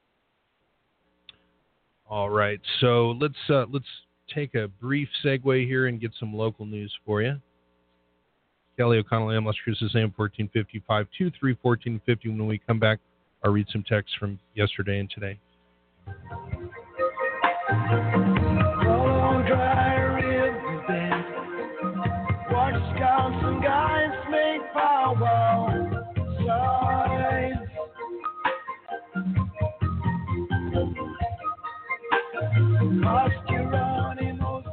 All right, so let's take a brief segue here and get some local news for you. Kelly O'Connell, AM Las Cruces, AM 1450, 523-1450. When we come back, I'll read some texts from yesterday and today. Follow dry riverbed. Watch scouts and guides make powwow sides. Past Geronimo's.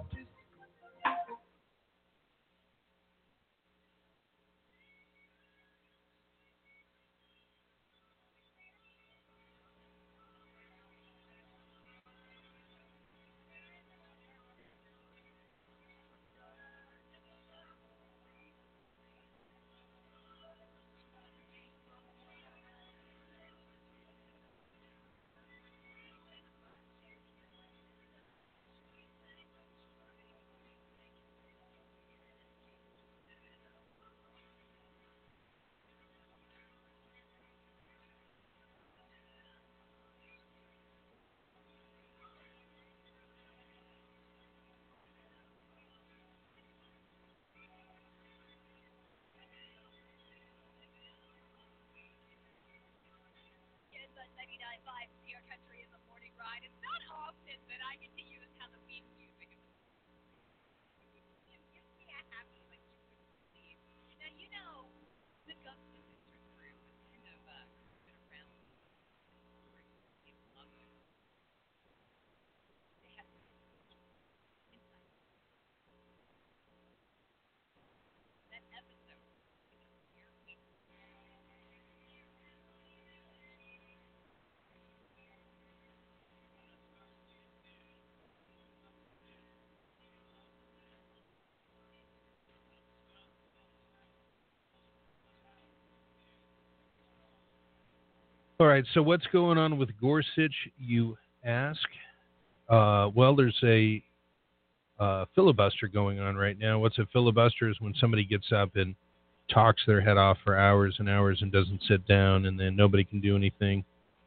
All right, so what's going on with Gorsuch, you ask? Well, there's a filibuster going on right now. What's a filibuster is when somebody gets up and talks their head off for hours and hours and doesn't sit down, and then nobody can do anything.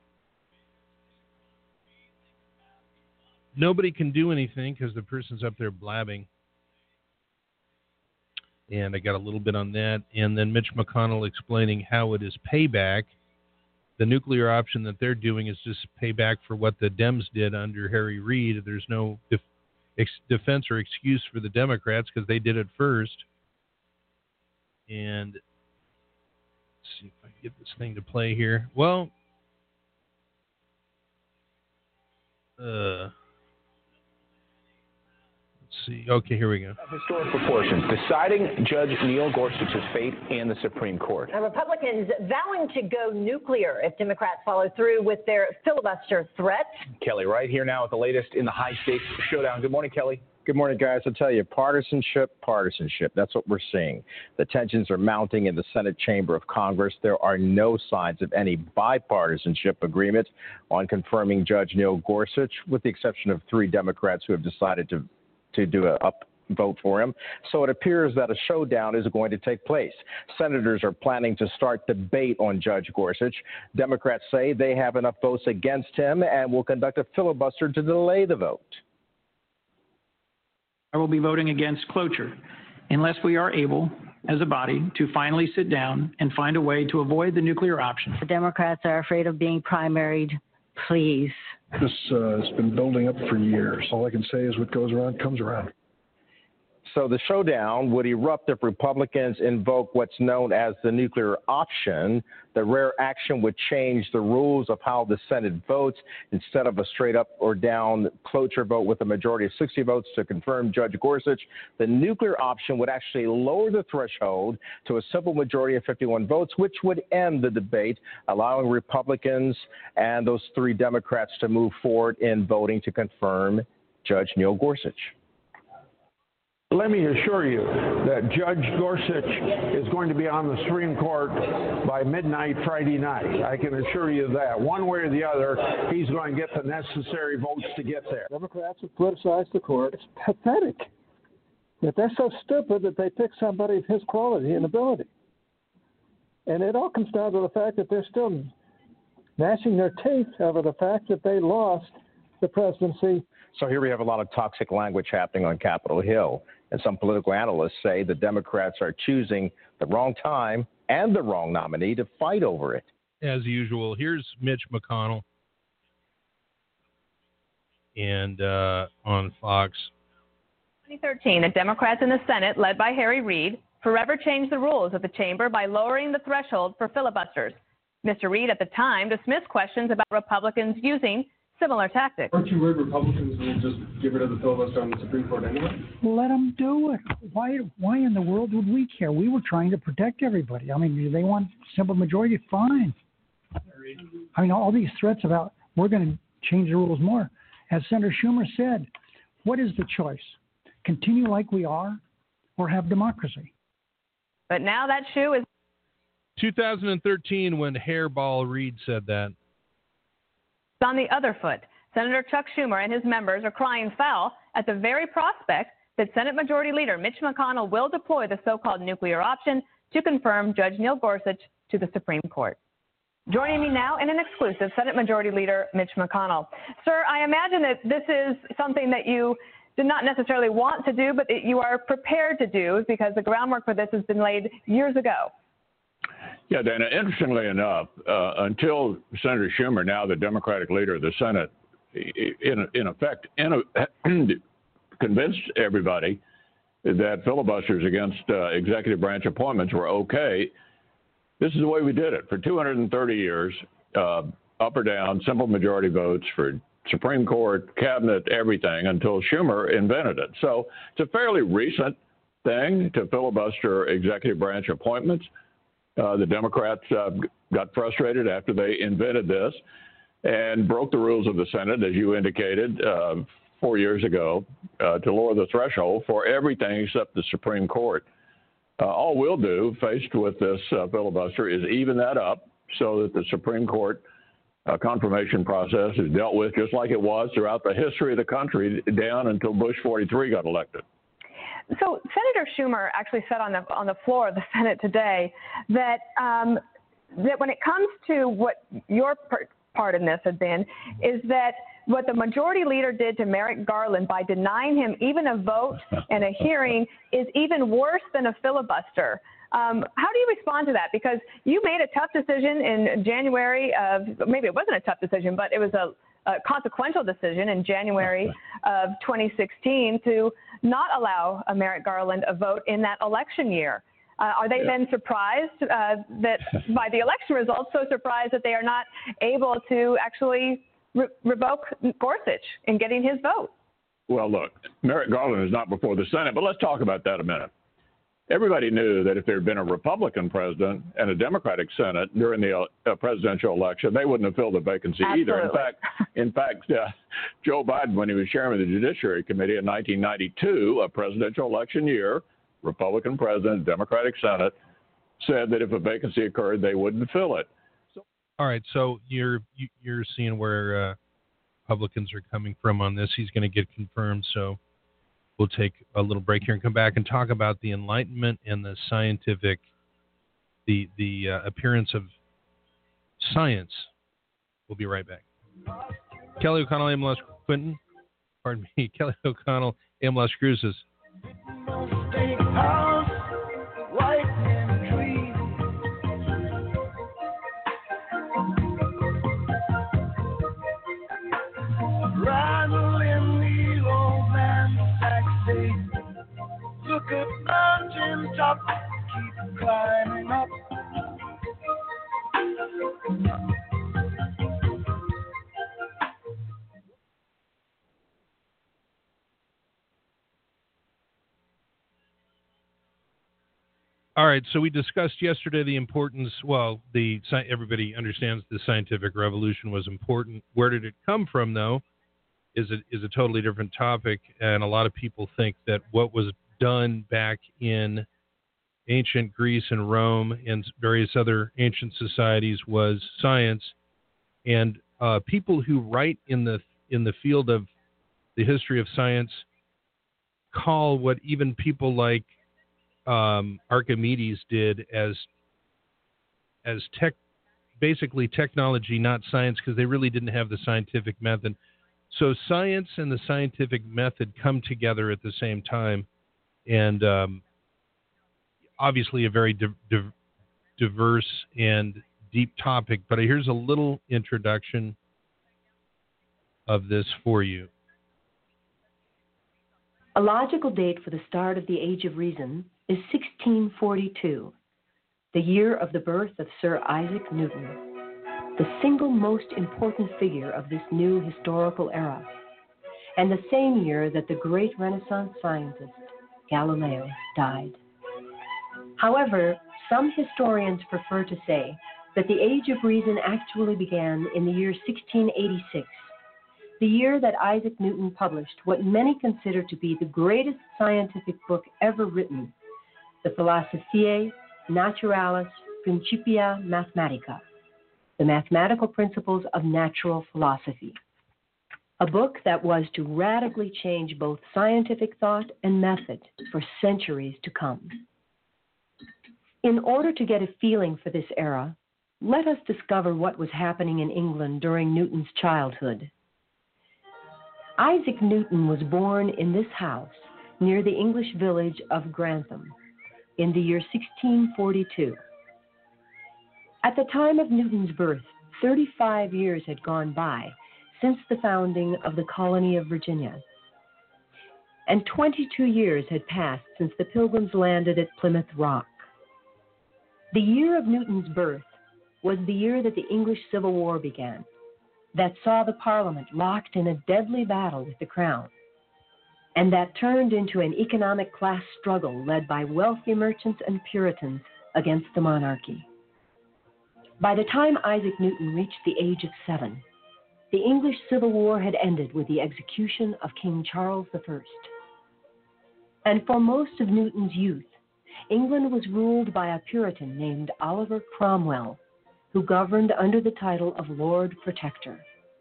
Nobody can do anything because the person's up there blabbing. And I got a little bit on that. And then Mitch McConnell explaining how it is payback. The nuclear option that they're doing is just payback for what the Dems did under Harry Reid. There's no defense or excuse for the Democrats because they did it first. And let's see if I can get this thing to play here. Well, see. Okay, here we go. Historic proportions, deciding Judge Neil Gorsuch's fate in the Supreme Court. Now, Republicans vowing to go nuclear if Democrats follow through with their filibuster threats. Kelly Wright here now with the latest in the high-stakes showdown. Good morning, Kelly. Good morning, guys. I'll tell you, partisanship. That's what we're seeing. The tensions are mounting in the Senate chamber of Congress. There are no signs of any bipartisanship agreement on confirming Judge Neil Gorsuch, with the exception of 3 Democrats who have decided to do a vote for him. So it appears that a showdown is going to take place. Senators are planning to start debate on Judge Gorsuch. Democrats say they have enough votes against him and will conduct a filibuster to delay the vote. I will be voting against cloture unless we are able, as a body, to finally sit down and find a way to avoid the nuclear option. The Democrats are afraid of being primaried. Please. This has been building up for years. All I can say is what goes around comes around. So the showdown would erupt if Republicans invoke what's known as the nuclear option. The rare action would change the rules of how the Senate votes. Instead of a straight up or down cloture vote with a majority of 60 votes to confirm Judge Gorsuch, the nuclear option would actually lower the threshold to a simple majority of 51 votes, which would end the debate, allowing Republicans and those 3 Democrats to move forward in voting to confirm Judge Neil Gorsuch. Let me assure you that Judge Gorsuch is going to be on the Supreme Court by midnight Friday night. I can assure you that. One way or the other, he's going to get the necessary votes to get there. Democrats have politicized the court. It's pathetic that they're so stupid that they pick somebody of his quality and ability. And it all comes down to the fact that they're still gnashing their teeth over the fact that they lost the presidency. So here we have a lot of toxic language happening on Capitol Hill. And some political analysts say the Democrats are choosing the wrong time and the wrong nominee to fight over it. as usual. Here's Mitch McConnell and on Fox. 2013, the Democrats in the Senate, led by Harry Reid, forever changed the rules of the chamber by lowering the threshold for filibusters. Mr. Reid, at the time, dismissed questions about Republicans using similar tactics. Aren't you worried Republicans will just get rid of the filibuster on the Supreme Court anyway? Let them do it. Why in the world would we care? We were trying to protect everybody. I mean, they want simple majority, fine. I mean, all these threats about we're going to change the rules more. As Senator Schumer said, what is the choice? Continue like we are or have democracy? But now that shoe is 2013 when Hairball Reid said that. on the other foot. Senator Chuck Schumer and his members are crying foul at the very prospect that Senate Majority Leader Mitch McConnell will deploy the so-called nuclear option to confirm Judge Neil Gorsuch to the Supreme Court. Joining me now in an exclusive, Senate Majority Leader Mitch McConnell. Sir, I imagine that this is something that you did not necessarily want to do, but that you are prepared to do because the groundwork for this has been laid years ago. Yeah, Dana, interestingly enough, until Senator Schumer, now the Democratic leader of the Senate, in effect, convinced everybody that filibusters against executive branch appointments were okay, this is the way we did it. For 230 years, up or down, simple majority votes for Supreme Court, cabinet, everything, until Schumer invented it. So it's a fairly recent thing to filibuster executive branch appointments. The Democrats got frustrated after they invented this and broke the rules of the Senate, as you indicated, 4 years ago, to lower the threshold for everything except the Supreme Court. All we'll do, faced with this filibuster, is even that up so that the Supreme Court confirmation process is dealt with just like it was throughout the history of the country down until Bush 43 got elected. So Senator Schumer actually said on the floor of the Senate today that that when it comes to what your part in this had been, is that what the majority leader did to Merrick Garland by denying him even a vote and a hearing is even worse than a filibuster. How do you respond to that? Because you made a tough decision in January of, maybe it wasn't a tough decision, but it was a consequential decision in January of 2016 to not allow Merrick Garland a vote in that election year. Are they then surprised that by the election results, so surprised that they are not able to actually revoke Gorsuch in getting his vote? Well, look, Merrick Garland is not before the Senate, but let's talk about that a minute. Everybody knew that if there had been a Republican president and a Democratic Senate during the presidential election, they wouldn't have filled the vacancy either. In fact, Joe Biden, when he was chairman of the Judiciary Committee in 1992, a presidential election year, Republican president, Democratic Senate, said that if a vacancy occurred, they wouldn't fill it. All right, so you're seeing where Republicans are coming from on this. He's going to get confirmed, so we'll take a little break here and come back and talk about the Enlightenment and the scientific, the appearance of science. We'll be right back. Kelly O'Connell, AM Las Quinton. Pardon me, Kelly O'Connell, AM Las Cruces. Look at mountain top, keep climbing up. All right, so we discussed yesterday the importance, everybody understands the scientific revolution was important. Where did it come from, though, is a totally different topic, and a lot of people think that what was done back in ancient Greece and Rome and various other ancient societies was science, and people who write in the field of the history of science call what even people like Archimedes did as basically technology, not science, because they really didn't have the scientific method. So science and the scientific method come together at the same time, and obviously a very diverse and deep topic, but here's a little introduction of this for you. A logical date for the start of the Age of Reason is 1642, the year of the birth of Sir Isaac Newton, the single most important figure of this new historical era, and the same year that the great Renaissance scientist Galileo died. However, some historians prefer to say that the Age of Reason actually began in the year 1686, the year that Isaac Newton published what many consider to be the greatest scientific book ever written, the Philosophiae Naturalis Principia Mathematica, the mathematical principles of natural philosophy, a book that was to radically change both scientific thought and method for centuries to come. In order to get a feeling for this era, let us discover what was happening in England during Newton's childhood. Isaac Newton was born in this house near the English village of Grantham in the year 1642. At the time of Newton's birth, 35 years had gone by since the founding of the colony of Virginia, and 22 years had passed since the Pilgrims landed at Plymouth Rock. The year of Newton's birth was the year that the English Civil War began, that saw the Parliament locked in a deadly battle with the Crown, and that turned into an economic class struggle led by wealthy merchants and Puritans against the monarchy. By the time Isaac Newton reached the age of 7, the English Civil War had ended with the execution of King Charles I. And for most of Newton's youth, England was ruled by a Puritan named Oliver Cromwell, who governed under the title of Lord Protector.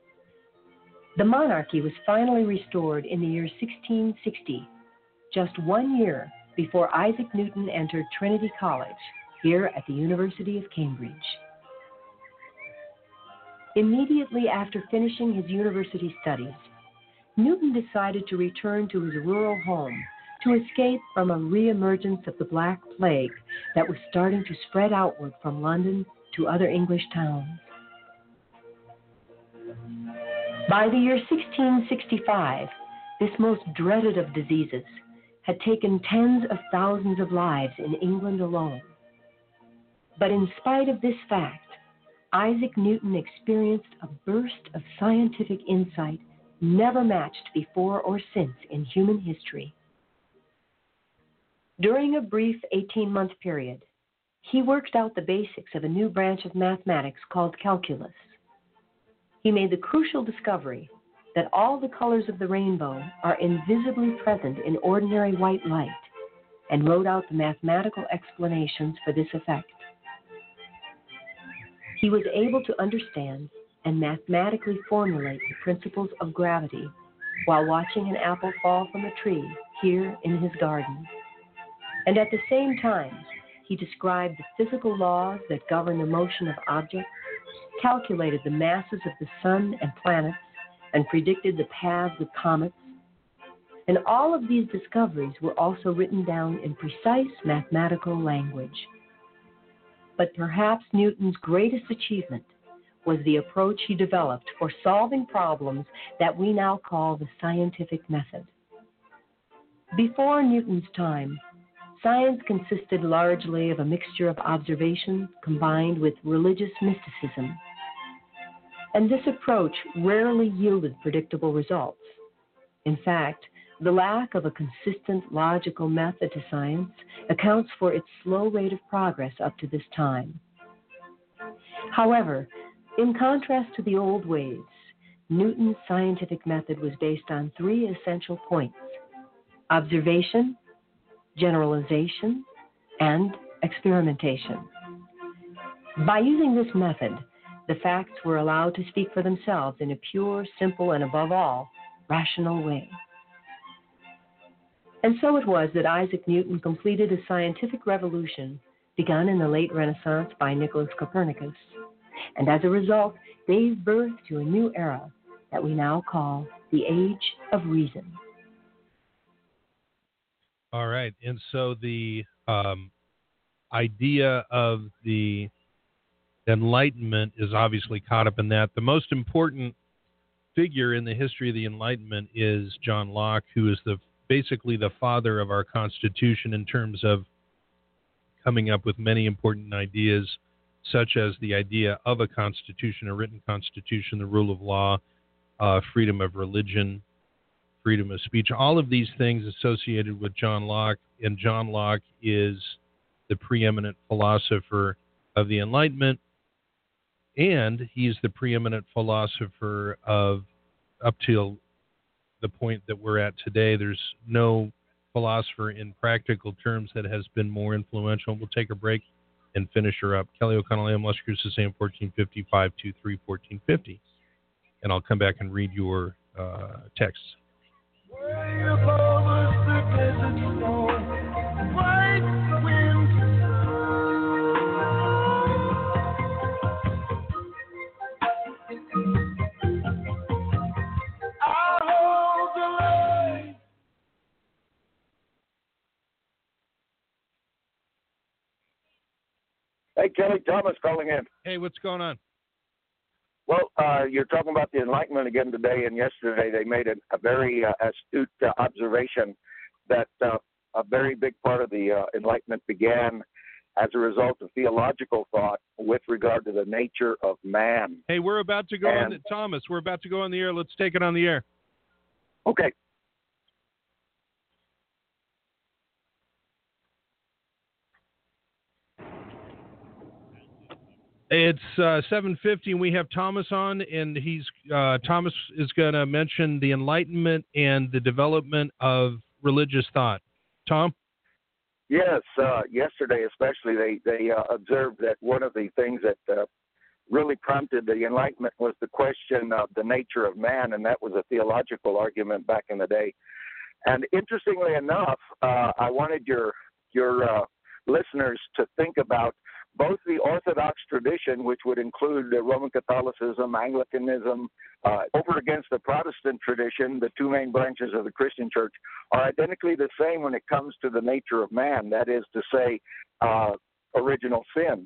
The monarchy was finally restored in the year 1660, just 1 year before Isaac Newton entered Trinity College here at the University of Cambridge. Immediately after finishing his university studies, Newton decided to return to his rural home to escape from a reemergence of the Black Plague that was starting to spread outward from London to other English towns. By the year 1665, this most dreaded of diseases had taken tens of thousands of lives in England alone. But in spite of this fact, Isaac Newton experienced a burst of scientific insight never matched before or since in human history. During a brief 18-month period, he worked out the basics of a new branch of mathematics called calculus. He made the crucial discovery that all the colors of the rainbow are invisibly present in ordinary white light, and wrote out the mathematical explanations for this effect. He was able to understand and mathematically formulate the principles of gravity while watching an apple fall from a tree here in his garden. And at the same time, he described the physical laws that govern the motion of objects, calculated the masses of the sun and planets, and predicted the paths of comets. And all of these discoveries were also written down in precise mathematical language. But perhaps Newton's greatest achievement was the approach he developed for solving problems that we now call the scientific method. Before Newton's time, science consisted largely of a mixture of observation combined with religious mysticism. And this approach rarely yielded predictable results. In fact, the lack of a consistent logical method to science accounts for its slow rate of progress up to this time. However, in contrast to the old ways, Newton's scientific method was based on 3 essential points: observation, generalization, and experimentation. By using this method, the facts were allowed to speak for themselves in a pure, simple, and above all, rational way. And so it was that Isaac Newton completed a scientific revolution begun in the late Renaissance by Nicholas Copernicus, and as a result gave birth to a new era that we now call the Age of Reason. All right, and so the idea of the Enlightenment is obviously caught up in that. The most important figure in the history of the Enlightenment is John Locke, who is basically the father of our Constitution in terms of coming up with many important ideas, such as the idea of a constitution, a written constitution, the rule of law, freedom of religion, freedom of speech, all of these things associated with John Locke. And John Locke is the preeminent philosopher of the Enlightenment, and he's the preeminent philosopher of up till the point that we're at today. There's no philosopher in practical terms that has been more influential. We'll take a break and finish her up. Kelly O'Connell, AM Los Cruces, AM 1450, 523-1450. And I'll come back and read your texts. Hey, Kelly, Thomas calling in. Hey, what's going on? Well, you're talking about the Enlightenment again today, and yesterday they made a very astute observation that a very big part of the Enlightenment began as a result of theological thought with regard to the nature of man. Hey, we're about to go on, Thomas, we're about to go on the air. Let's take it on the air. Okay. It's 7:50, and we have Thomas on, and Thomas is going to mention the Enlightenment and the development of religious thought. Tom? Yes, yesterday especially, they observed that one of the things that really prompted the Enlightenment was the question of the nature of man, and that was a theological argument back in the day. And interestingly enough, I wanted your listeners to think about both the Orthodox tradition, which would include Roman Catholicism, Anglicanism, over against the Protestant tradition, the two main branches of the Christian church, are identically the same when it comes to the nature of man, that is to say, original sin.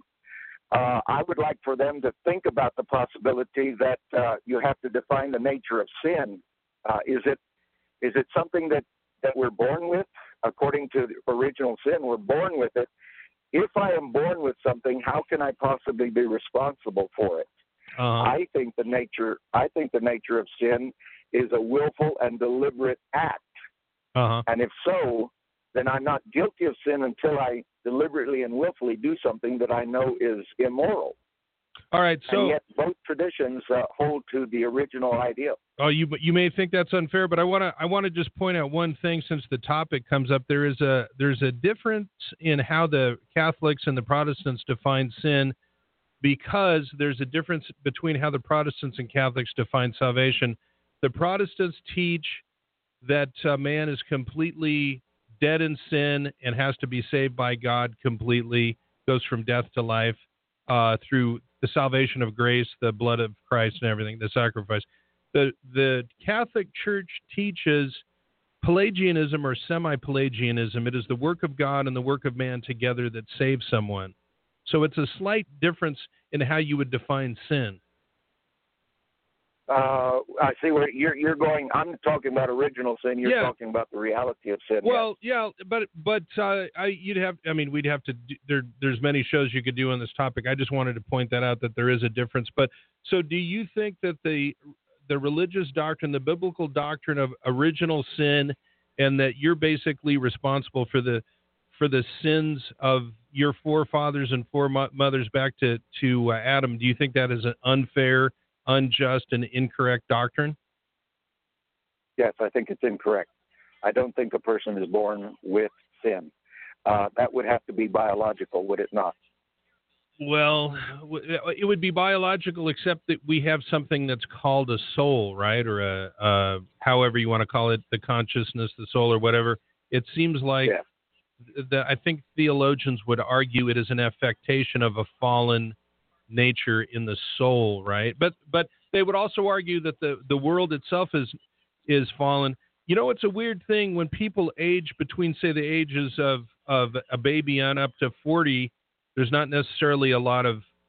I would like for them to think about the possibility that you have to define the nature of sin. Is it something that we're born with? According to the original sin, we're born with it. If I am born with something, how can I possibly be responsible for it? I think the nature of sin is a willful and deliberate act. And if so, then I'm not guilty of sin until I deliberately and willfully do something that I know is immoral. All right, so and yet both traditions hold to the original idea. Oh, you may think that's unfair, but I want to just point out one thing since the topic comes up. There's a difference in how the Catholics and the Protestants define sin, because there's a difference between how the Protestants and Catholics define salvation. The Protestants teach that man is completely dead in sin and has to be saved by God completely, goes from death to life through the salvation of grace, the blood of Christ and everything, the sacrifice. The Catholic Church teaches Pelagianism or semi-Pelagianism. It is the work of God and the work of man together that saves someone. So it's a slight difference in how you would define sin. I see where you're going. I'm talking about original sin. You're talking about the reality of sin. Well, yeah, but we'd have to. There's many shows you could do on this topic. I just wanted to point that out, that there is a difference. But so, do you think that the religious doctrine, the biblical doctrine of original sin, and that you're basically responsible for the sins of your forefathers and foremothers back to Adam? Do you think that is an unfair, unjust, and incorrect doctrine? Yes, I think it's incorrect. I don't think a person is born with sin. That would have to be biological, would it not? Well, it would be biological, except that we have something that's called a soul, right? Or a however you want to call it, the consciousness, the soul, or whatever. It seems like I think theologians would argue it is an affectation of a fallen nature in the soul, right? But they would also argue that the world itself is fallen. You know, it's a weird thing when people age between, say, the ages of a baby on up to 40. There's not necessarily a lot of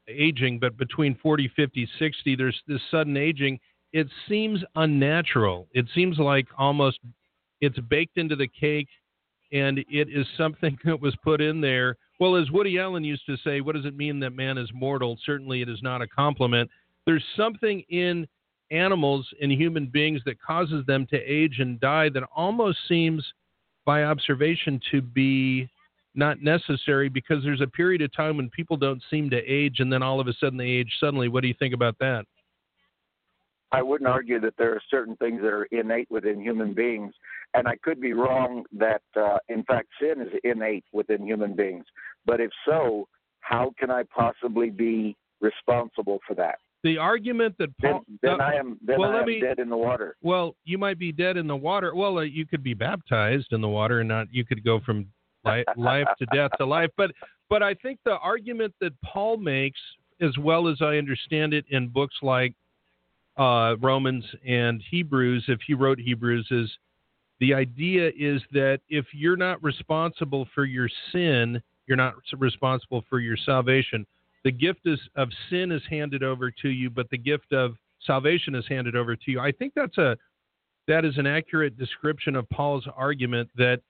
aging, but between 40, 50, 60, there's this sudden aging. It seems unnatural. It seems like almost it's baked into the cake, and it is something that was put in there. Well, as Woody Allen used to say, what does it mean that man is mortal? Certainly it is not a compliment. There's something in animals and human beings that causes them to age and die that almost seems, by observation, to be not necessary, because there's a period of time when people don't seem to age, and then all of a sudden they age suddenly. What do you think about that? I wouldn't argue that there are certain things that are innate within human beings, and I could be wrong that, in fact, sin is innate within human beings. But if so, how can I possibly be responsible for that? The argument that Paul... Then I am dead in the water. Well, you might be dead in the water. Well, you could be baptized in the water, and you could go from life to death to life. But I think the argument that Paul makes, as well as I understand it in books like Romans and Hebrews, if he wrote Hebrews, is the idea is that if you're not responsible for your sin, you're not responsible for your salvation. The gift of sin is handed over to you, but the gift of salvation is handed over to you. I think that is an accurate description of Paul's argument. That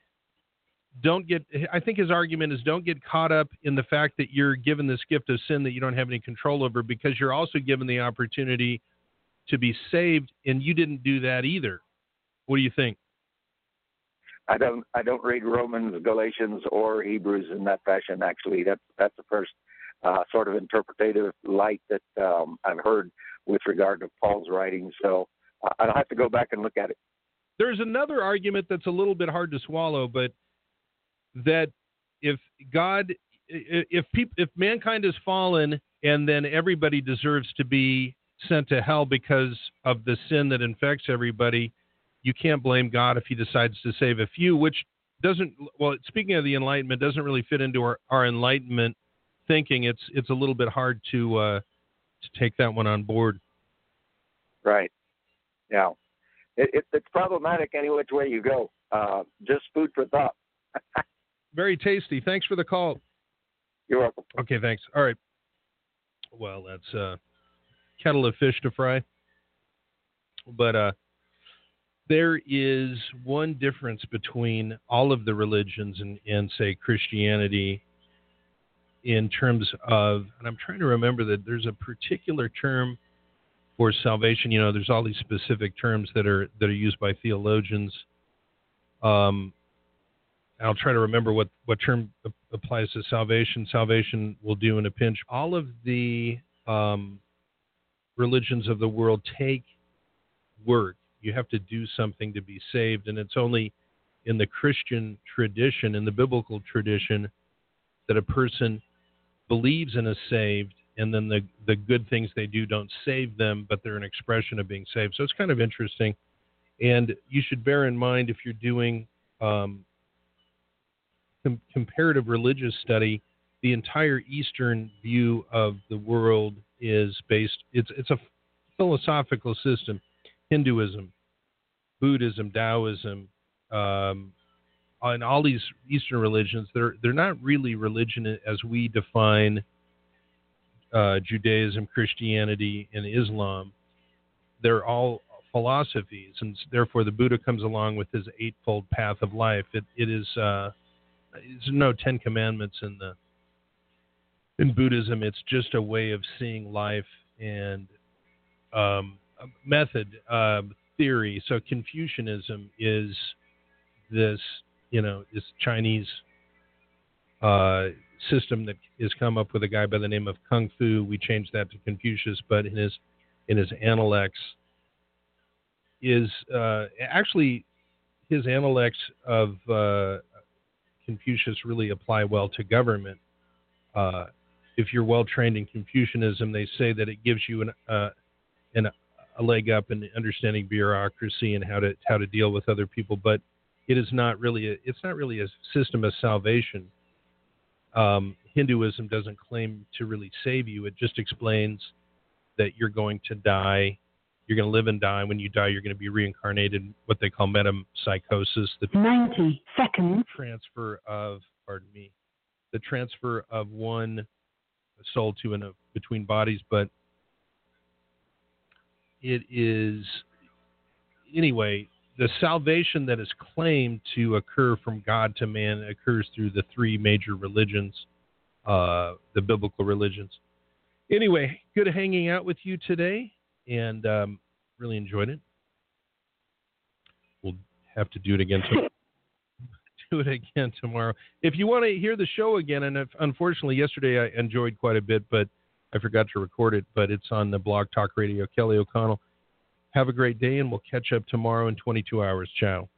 I think his argument is don't get caught up in the fact that you're given this gift of sin that you don't have any control over, because you're also given the opportunity to be saved, and you didn't do that either. What do you think? I don't read Romans, Galatians, or Hebrews in that fashion. Actually, that's the first sort of interpretative light that I've heard with regard to Paul's writings. So I'll have to go back and look at it. There's another argument that's a little bit hard to swallow, but that if mankind has fallen, and then everybody deserves to be sent to hell because of the sin that infects everybody, you can't blame God if he decides to save a few, which doesn't, well, speaking of the Enlightenment, doesn't really fit into our Enlightenment thinking. It's a little bit hard to take that one on board. Right. Yeah. It's problematic any which way you go. Just food for thought. Very tasty. Thanks for the call. You're welcome. Okay, thanks. All right. Well, that's a kettle of fish to fry. But there is one difference between all of the religions and say, Christianity, in terms of, and I'm trying to remember that there's a particular term for salvation. You know, there's all these specific terms that are used by theologians. I'll try to remember what term applies to salvation. Salvation will do in a pinch. All of the religions of the world take work. You have to do something to be saved, and it's only in the Christian tradition, in the biblical tradition, that a person believes and is saved, and then the good things they do don't save them, but they're an expression of being saved. So it's kind of interesting, and you should bear in mind, if you're doing comparative religious study, the entire Eastern view of the world is based, it's a philosophical system. Hinduism, Buddhism, Taoism, and all these Eastern religions, they're not really religion as we define Judaism, Christianity, and Islam. They're all philosophies, and therefore the Buddha comes along with his eightfold path of life. It is there's no 10 Commandments in Buddhism. It's just a way of seeing life and method, theory. So Confucianism is this, this Chinese system that is come up with a guy by the name of Kung Fu. We changed that to Confucius, but in his Analects is actually his Analects of Confucius really apply well to government. If you're well trained in Confucianism, they say that it gives you a leg up in understanding bureaucracy and how to deal with other people. But it is not really a system of salvation. Hinduism doesn't claim to really save you. It just explains that you're going to die. You're going to live and die. When you die, you're going to be reincarnated, what they call metempsychosis. The 90 seconds. The transfer of one soul to in between bodies, but it is anyway. The salvation that is claimed to occur from God to man occurs through the three major religions, the biblical religions. Anyway, good hanging out with you today, and really enjoyed it. We'll have to do it again tomorrow. If you want to hear the show again, and unfortunately yesterday I enjoyed quite a bit, but I forgot to record it, but it's on the Blog Talk Radio, Kelly O'Connell. Have a great day, and we'll catch up tomorrow in 22 hours. Ciao.